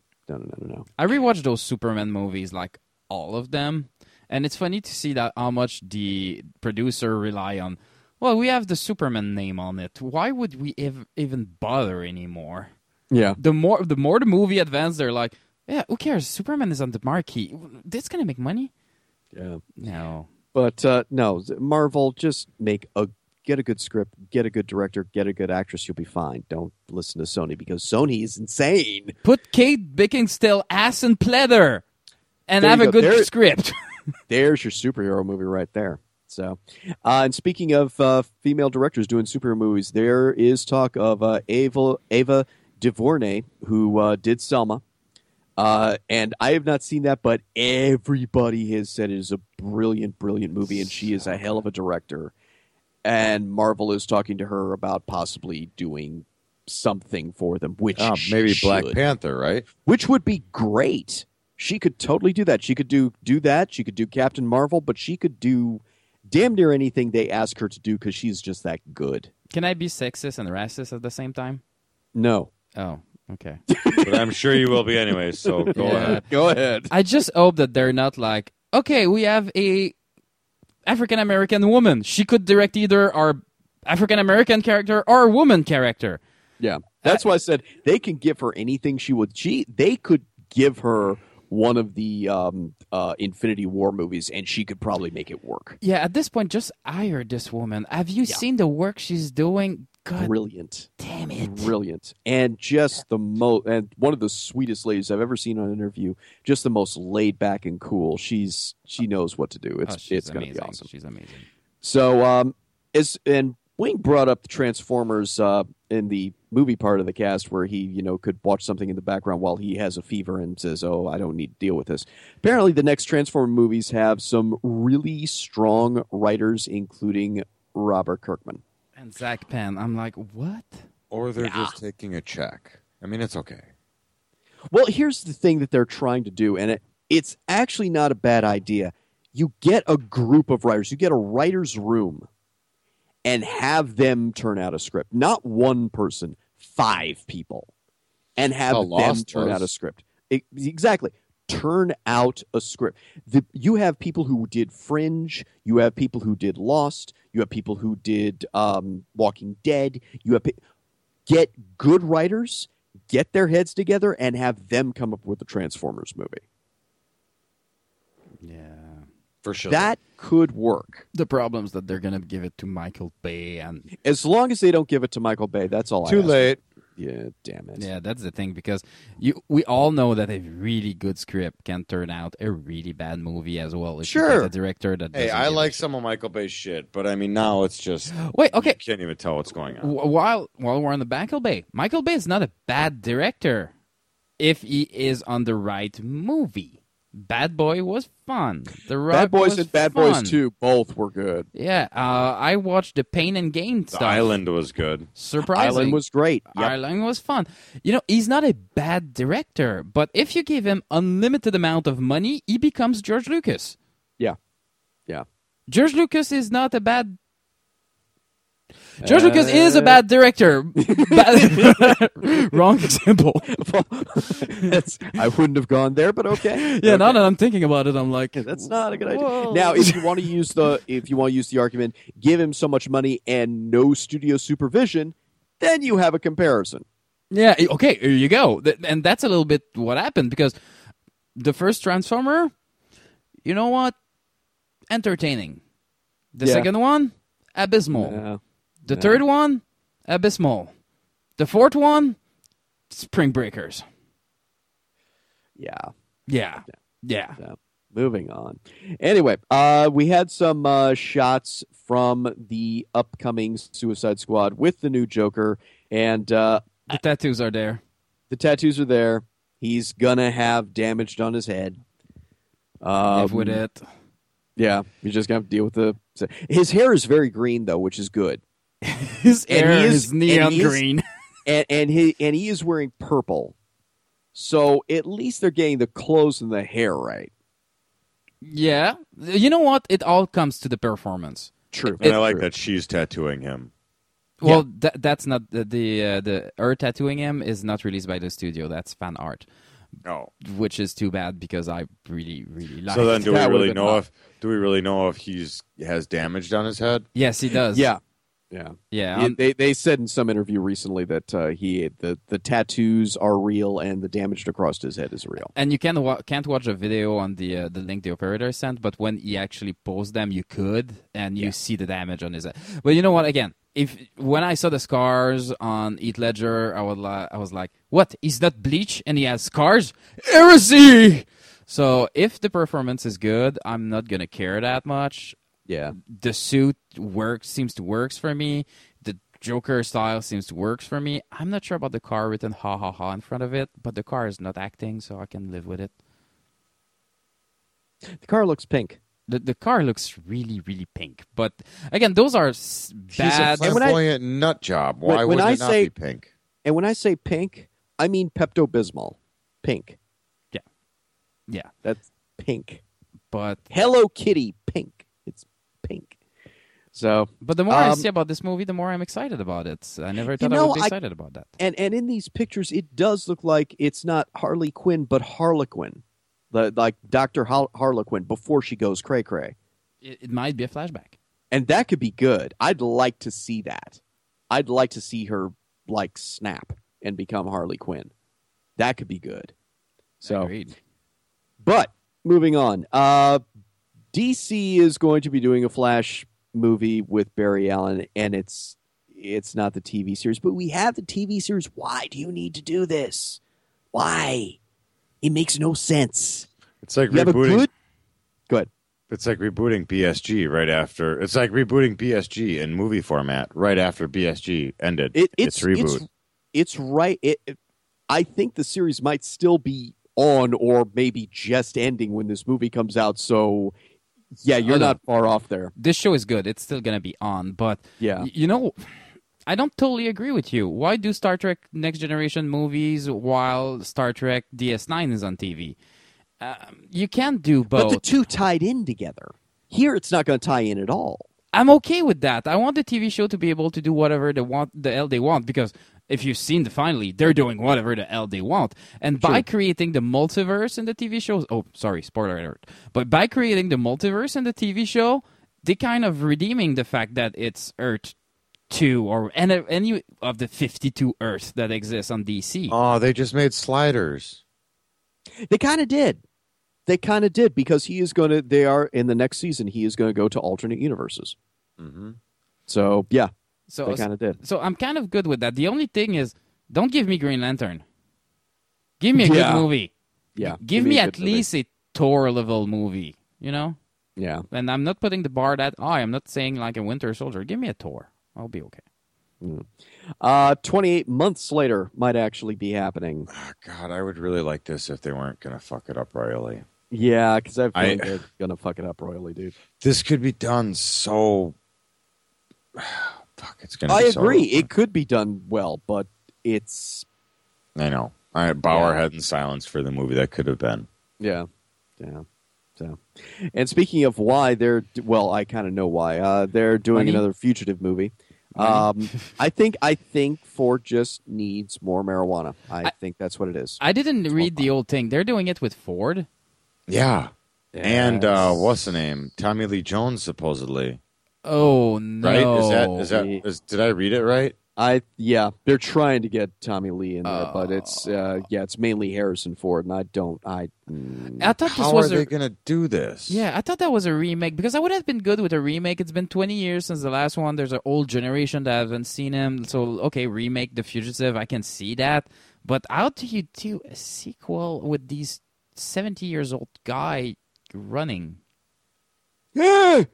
I rewatched those Superman movies, like all of them. And it's funny to see that how much the producer rely on, well, we have the Superman name on it. Why would we even bother anymore? Yeah. The more the movie advanced, they're like, yeah, who cares? Superman is on the marquee. This going to make money? Yeah. No. But no, Marvel, just get a good script, get a good director, get a good actress, you'll be fine. Don't listen to Sony because Sony is insane. Put Kate Beckinsale ass in pleather and have a good script. There's your superhero movie right there. So, and speaking of female directors doing superhero movies, there is talk of Ava DuVernay, who did Selma. And I have not seen that, but everybody has said it is a brilliant, brilliant movie, and she is a hell of a director. And Marvel is talking to her about possibly doing something for them, which maybe she Black should. Panther, right? Which would be great. She could totally do that. She could do that. She could do Captain Marvel, but she could do damn near anything they ask her to do because she's just that good. Can I be sexist and racist at the same time? No. Oh, okay. But I'm sure you will be anyway, so go ahead. Go ahead. I just hope that they're not like, okay, we have a African-American woman. She could direct either our African-American character or a woman character. Yeah. That's why I said they can give her anything she would. They could give her one of the Infinity War movies, and she could probably make it work. Yeah, at this point, just hire this woman. Have you seen the work she's doing? God Brilliant. damn it. Brilliant. And just and one of the sweetest ladies I've ever seen on an interview, just the most laid back and cool. She knows what to do. It's going to be awesome. She's amazing. So, and Wing brought up the Transformers in the movie part of the cast where he, could watch something in the background while he has a fever and says, oh, I don't need to deal with this. Apparently, the next Transformer movies have some really strong writers, including Robert Kirkman. And Zach Penn. I'm like, what? Or they're just taking a check. I mean, it's okay. Well, here's the thing that they're trying to do, and it's actually not a bad idea. You get a group of writers. You get a writer's room and have them turn out a script. Not one person, 5 people. And have them turn out a script. Exactly. Turn out a script. You have people who did Fringe. You have people who did Lost. You have people who did Walking Dead. Get good writers, get their heads together, and have them come up with a Transformers movie. Yeah. For sure. That could work. The problem's that they're gonna give it to Michael Bay, and As long as they don't give it to Michael Bay, that's all I Too ask. late. Yeah, damn it. yeah, that's the thing, because we all know that a really good script can turn out a really bad movie as well. If you Sure. get a director that Hey, doesn't I give like a some of Michael Bay's shit, but I mean now it's just shit. Wait, okay. you can't even tell what's going on. While we're on the Michael Bay is not a bad director if he is on the right movie. Bad Boy was fun. The Rock Bad Boys was and Bad fun. Boys 2 both were good. Yeah, I watched the Pain and Gain The stuff. Island was good. Surprising. Island was great. Yep. Ireland was fun. You know, he's not a bad director, but if you give him unlimited amount of money, he becomes George Lucas. Yeah. Yeah. George Lucas is not a bad. George Lucas is a bad director. Wrong example. I wouldn't have gone there, but okay. Yeah, Okay. now that I'm thinking about it, I'm like, That's not a good idea. Whoa. Now, if you want to use the argument, give him so much money and no studio supervision, then you have a comparison. yeah, okay, here you go. And that's a little bit what happened, because the first Transformer, you know what? Entertaining. The Yeah. second one, abysmal. Yeah. The third one, abysmal. The fourth one, Spring Breakers. Yeah. Yeah. Yeah. So, moving on. Anyway, we had some shots from the upcoming Suicide Squad with the new Joker, and The tattoos are there. the tattoos are there. He's gonna have damage on his head. Live with it. Yeah, you're just gonna have to deal with the. His hair is very green though, which is good. His And hair he is neon he is- green. and he is wearing purple, so at least they're getting the clothes and the hair right. Yeah. You know what? It all comes to the performance. True, And I like that she's tattooing him. Well, that's not the her tattooing him is not released by the studio. That's fan art, Oh. which is too bad because I really like. So then, it. do we That would've really been know hot. if he's has damage on his head? Yes, he does. Yeah. Yeah. They said in some interview recently that the tattoos are real and the damage across his head is real. And you can't watch a video on the link the operator sent, but when he actually posts them, you could, and you see the damage on his head. But you know what? Again, when I saw the scars on Heath Ledger, I was like, "What? He's not Bleach and he has scars? Heresy!" So if the performance is good, I'm not gonna care that much. Yeah. The suit seems to works for me. The Joker style seems to works for me. I'm not sure about the car written "ha ha ha" in front of it, but the car is not acting, so I can live with it. The car looks pink. The car looks really, really pink. But again, those are She's bad. a flamboyant nut job. Why when would I it not say- be pink? And when I say pink, I mean Pepto-Bismol. Pink. Yeah, That's pink. but Hello Kitty pink. It's pink. So the more I see about this movie, the more I'm excited about it. I never thought I know, would be I- excited about that. and in these pictures, it does look like it's not Harley Quinn, but Harlequin, like Dr. Harlequin before she goes cray cray, It might be a flashback. and that could be good. I'd like to see that. I'd like to see her like snap and become Harley Quinn. That could be good. So, Agreed. but moving on, DC is going to be doing a Flash movie with Barry Allen, and it's not the TV series, but we have the TV series. Why do you need to do this? Why? It makes no sense. It's like You have a rebooting. good. It's like rebooting BSG right after. It's like rebooting BSG in movie format right after BSG ended. Its reboot. It's right. I think the series might still be on, or maybe just ending when this movie comes out. So, yeah, you're Oh, no. not far off there. This show is good. It's still gonna be on, but Yeah. you know, I don't totally agree with you. Why do Star Trek Next Generation movies while Star Trek DS9 is on TV? You can't do both. But the two tied in together. Here, it's not going to tie in at all. I'm okay with that. I want the TV show to be able to do whatever the hell they want, because if you've seen the finally, they're doing whatever the hell they want. And by creating the multiverse in the TV shows, oh, sorry, spoiler alert. But by creating the multiverse in the TV show, they kind of redeeming the fact that it's Earth 2 or any of the 52 Earths that exist on DC. Oh, they just made sliders. They kind of did. They kind of did, because he is going to. They are in the next season. He is going to go to alternate universes. Mm-hmm. So yeah, So they kind of did. So I'm kind of good with that. The only thing is, don't give me Green Lantern. Give me a Yeah. good movie. Yeah, Give me a at good movie. least a Thor level movie. You know. Yeah. And I'm not putting the bar that high. I'm not saying like a Winter Soldier. Give me a Thor. I'll be okay. 28 months later might actually be happening. Oh, God, I would really like this if they weren't going to fuck it up royally. Yeah, because I feel like they're gonna fuck it up royally, dude. This could be done so. Fuck, it's going to I be agree. So... It could be done well, but it's I know. I bow our Yeah. head in silence for the movie that could have been. yeah. So, and speaking of why I kind of know why. They're doing Money? another fugitive movie. I think Ford just needs more marijuana. I think that's what it is. I didn't read the old thing. They're doing it with Ford. Yeah. And Yes. what's the name? Tommy Lee Jones, supposedly. Oh no! Right? Did I read it right? They're trying to get Tommy Lee in there, but it's mainly Harrison Ford, and I I thought this How was are they going to do this? Yeah, I thought that was a remake because I would have been good with a remake. It's been 20 years since the last one. There's an old generation that haven't seen him. So, okay, remake The Fugitive. I can see that. But how do you do a sequel with these 70 years old guy running? Hey!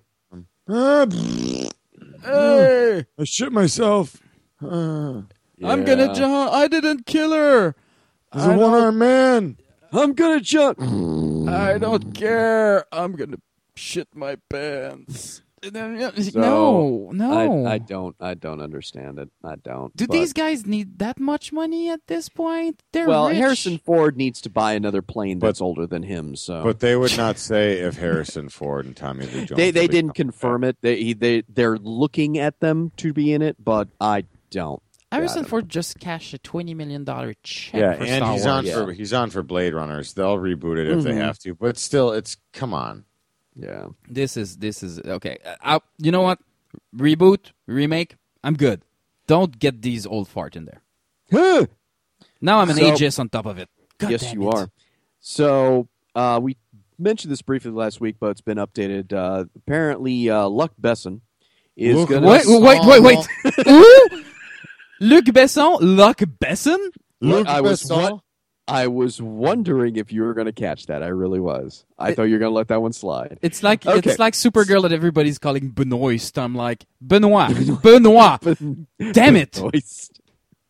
Hey! I shit myself. I'm gonna jump. I didn't kill her. There's a one-armed man. I'm gonna jump. I don't care. I'm gonna shit my pants. No. I don't understand it. I don't. Do but- these guys need that much money at this point? They're Well, rich. Harrison Ford needs to buy another plane that's older than him. So, But they would not say if Harrison Ford and Tommy Lee Jones. they would be didn't coming confirm it. They're looking at them to be in it, but I don't. Harrison got it. Ford just cashed a $20 million check Yeah, for and Star he's Wars. he's on for Blade Runners. They'll reboot it if they have to, but still, it's come on. Yeah. This is okay. You know what? Reboot, remake. I'm good. Don't get these old fart in there. Now I'm an So- ageist on top of it. God Yes, damn you it. are. So we mentioned this briefly last week, but it's been updated. Apparently, Luc Besson is Luc going Wait. to. Ooh? Luc Besson? Luc I was Besson? I was wondering if you were going to catch that. I really was. I thought you were going to let that one slide. It's like Okay. Supergirl that everybody's calling Benoist. I'm like Benoit. Damn it! Benoist.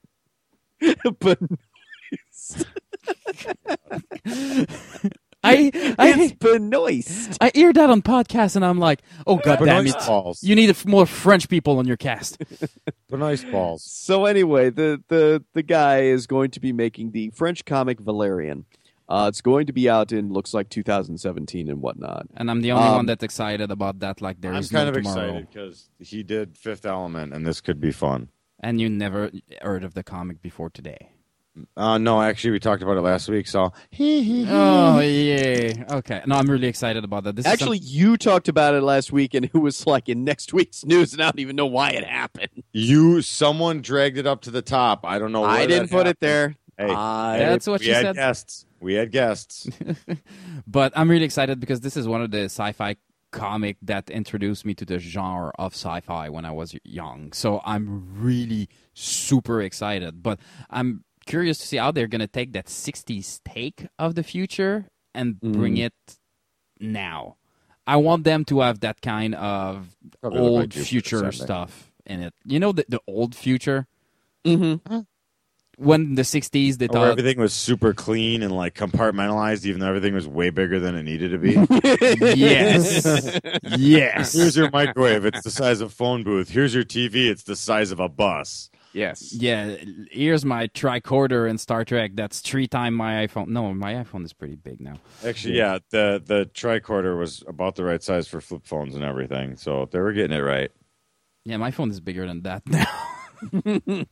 Benoist. It's Benoist. I hear that on podcasts and I'm like, oh god damn it! Benoist balls. You need more French people on your cast. Benoist balls. So anyway, the guy is going to be making the French comic Valerian. It's going to be out in looks like 2017 and whatnot. And I'm the only one that's excited about that. Like there I'm is kind no of tomorrow. excited because he did Fifth Element, and this could be fun. And you never heard of the comic before today. No, actually, we talked about it last week. So Oh yeah. Okay. No, I'm really excited about that. This Actually, you talked about it last week, and it was like in next week's news, and I don't even know why it happened. someone dragged it up to the top. I don't know. I where didn't that put it happened. there. Hey, That's what we she had said. Guests. We had guests. But I'm really excited because this is one of the sci-fi comic that introduced me to the genre of sci-fi when I was young. So I'm really super excited. But I'm curious to see how they're going to take that 60s take of the future and bring it now. I want them to have that kind of Probably look old like Jupiter future Sunday. stuff in it. You know, the old future? Mm-hmm. When in the 60s they Where thought... everything was super clean and like compartmentalized, even though everything was way bigger than it needed to be. Yes. Yes. Here's your microwave. It's the size of a phone booth. Here's your TV. It's the size of a bus. Yes. Yeah, here's my tricorder in Star Trek. That's 3 times my iPhone. No, my iPhone is pretty big now. Actually, yeah, the tricorder was about the right size for flip phones and everything, so they were getting it right. Yeah, my phone is bigger than that now.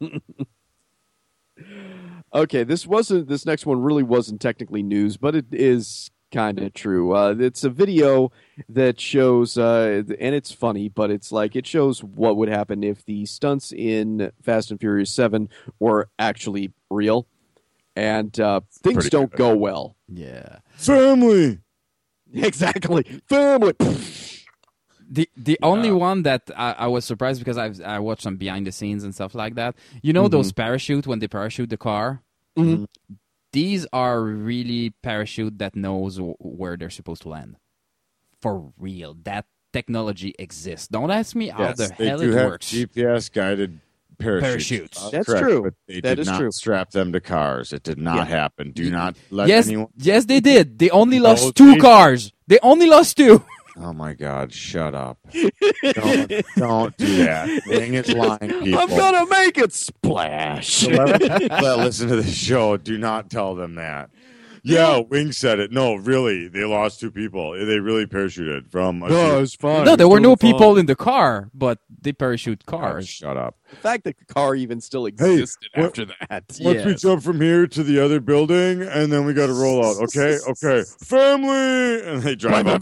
Okay, this next one really wasn't technically news, but it is kind of true. It's a video that shows, and it's funny, but it's like it shows what would happen if the stunts in Fast and Furious 7 were actually real, and things pretty don't good. go well. Yeah. Family. Exactly. Family. The only one that I was surprised because I watched some behind the scenes and stuff like that. You know those parachute when they parachute the car? Mhm. These are really parachute that knows where they're supposed to land. For real. That technology exists. Don't ask me how the They hell do it have works. GPS guided parachutes. That's Correct, true. But they That did is not true. strap them to cars. It did not happen. Do not let Yes, anyone. yes, they did. They only lost No, 2 they- cars. They only lost 2. Oh my God! Shut up! don't do that. Wing is lying, people. I'm gonna make it splash. That listen to the show. Do not tell them that. Yeah, Wing said it. No, really, they lost 2 people. They really parachuted from. it's fine. No, there were no people in the car, but they parachute Oh, cars. shut up. The fact that the car even still existed what- after that. Once we Yes. jump from here to the other building, and then we got to roll out. Okay, family, and they drive up.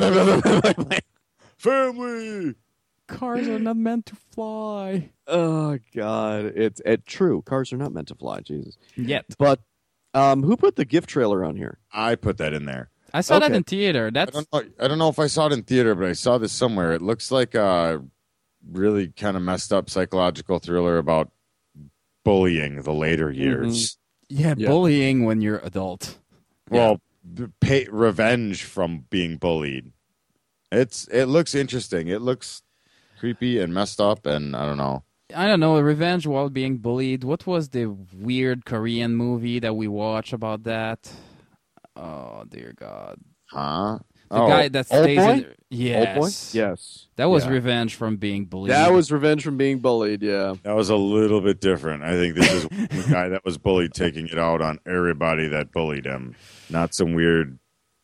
Family. Cars are not meant to fly. Oh God, it's true. Cars are not meant to fly. Jesus. Yet. But who put the gift trailer on here? I put that in there. I saw that Okay. in theater. That's I don't know if I saw it in theater, but I saw this somewhere. It looks like a really kind of messed up psychological thriller about bullying the later years. yeah, Yeah. bullying when you're adult. Well, revenge from being bullied. It looks interesting. It looks creepy and messed up, and I don't know. I don't know, revenge while being bullied. What was the weird Korean movie that we watched about that? Oh dear God! Huh? The guy that Old stays Boy? in yes, Old Boy? Yes. that was Yeah. revenge from being bullied. That was revenge from being bullied. Yeah. That was a little bit different. I think this is the guy that was bullied taking it out on everybody that bullied him. Not some weird.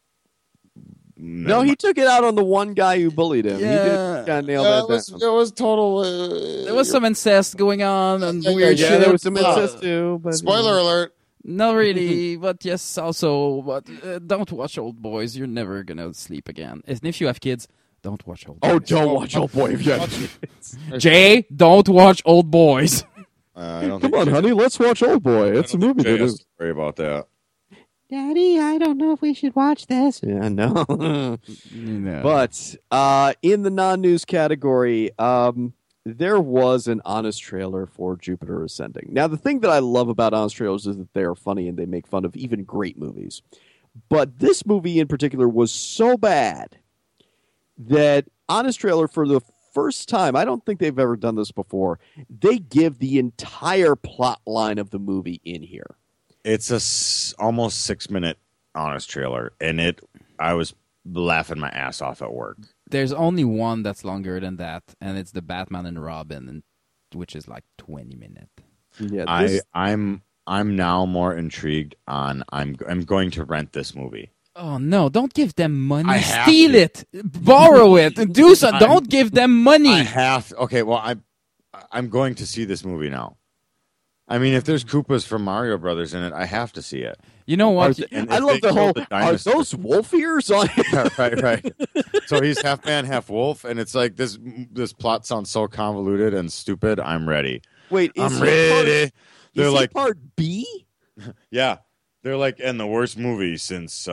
No, he took it out on the one guy who bullied him. He Yeah. did kind of nail It that down. was total. There was some incest going on and weird Yeah, shit. there was some but- incest too. But Spoiler alert. Not really, but yes, also. But don't watch Old Boys. You're never gonna sleep again. And if you have kids, don't watch Old Boys. Oh, don't watch Old Boy if you have Jay, don't watch Old Boys. I don't Come think on, honey, let's watch Old Boy. I It's a don't think movie Jay that has is. to worry about that. Daddy, I don't know if we should watch this. Yeah, no. No. But in the non-news category, there was an honest trailer for Jupiter Ascending. Now, the thing that I love about honest trailers is that they are funny and they make fun of even great movies. But this movie in particular was so bad that honest trailer, for the first time, I don't think they've ever done this before, they give the entire plot line of the movie in here. It's a almost 6-minute honest trailer, and I was laughing my ass off at work. There's only one that's longer than that, and it's the Batman and Robin, which is like 20 minutes. Yeah, I'm now more intrigued on. I'm going to rent this movie. Oh no! Don't give them money. I have Steal to. it. Borrow it. Do so. Don't give them money. I have. Okay, well, I'm going to see this movie now. I mean, if there's Koopas from Mario Brothers in it, I have to see it. You know what? And I if love they the kill whole. the Are dinosaur- those wolf ears on? right. So he's half man, half wolf, and it's like this plot sounds so convoluted and stupid. I'm ready. Wait, is I'm he ready. They're Is he like, part B? yeah, they're like, and the worst movie since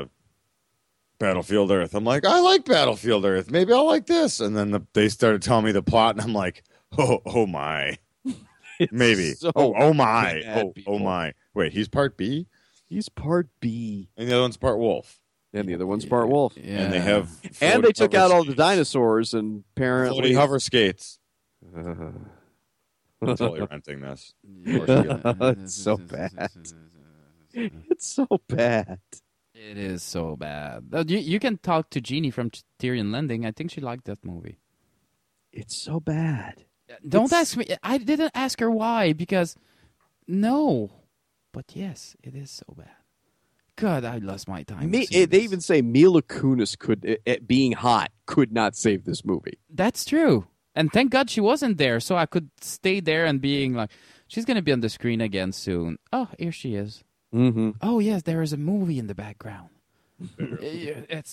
Battlefield Earth. I'm like, I like Battlefield Earth. Maybe I'll like this. And then they started telling me the plot, and I'm like, oh my, maybe. so oh my, bad, oh people. my. Wait, he's part B, He's part B, and the other one's part wolf. and the other one's part wolf. Yeah. And they have And they floaty took hover out all the skates. dinosaurs, and apparently Floaty hover skates. Uh, I'm totally renting this. It's so bad. It's so bad. It is so bad. You can talk to Jeannie from Tyrion Landing. I think she liked that movie. It's so bad. Don't ask me. I didn't ask her why, because no. But yes, it is so bad. God, I lost my time. seeing They this. even say Mila Kunis could, being hot, could not save this movie. That's true. And thank God she wasn't there, so I could stay there and being like, she's going to be on the screen again soon. Oh, here she is. Mm-hmm. Oh, yes, there is a movie in the background. It's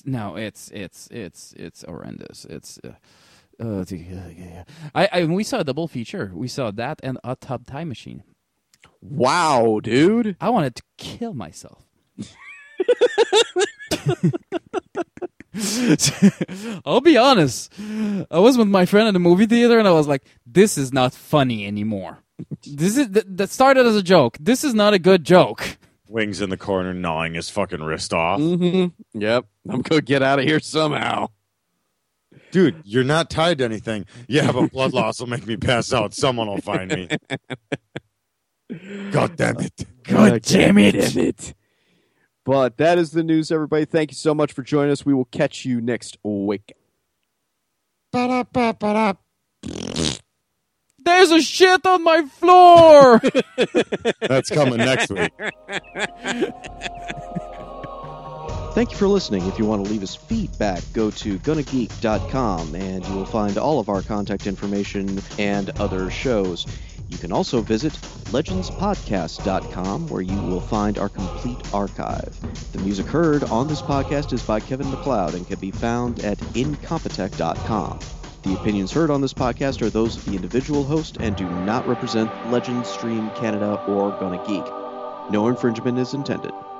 horrendous. It's we saw a double feature. We saw that and Hot Tub Time Machine. Wow, dude. I wanted to kill myself. I'll be honest. I was with my friend at the movie theater, and I was like, "This is not funny anymore. This is that started as a joke. This is not a good joke." Wings in the corner, gnawing his fucking wrist off. Mm-hmm. Yep. I'm going to get out of here somehow. Dude, you're not tied to anything. Yeah, but blood loss will make me pass out. Someone will find me. God damn it. God damn it. But that is the news, everybody. Thank you so much for joining us. We will catch you next week. Ba-da-ba-ba-da. There's a shit on my floor. That's coming next week. Thank you for listening. If you want to leave us feedback, go to gonnageek.com and you will find all of our contact information and other shows. You can also visit legendspodcast.com where you will find our complete archive. The music heard on this podcast is by Kevin MacLeod and can be found at incompetech.com. The opinions heard on this podcast are those of the individual host and do not represent Legend, Stream Canada, or Gonna Geek. No infringement is intended.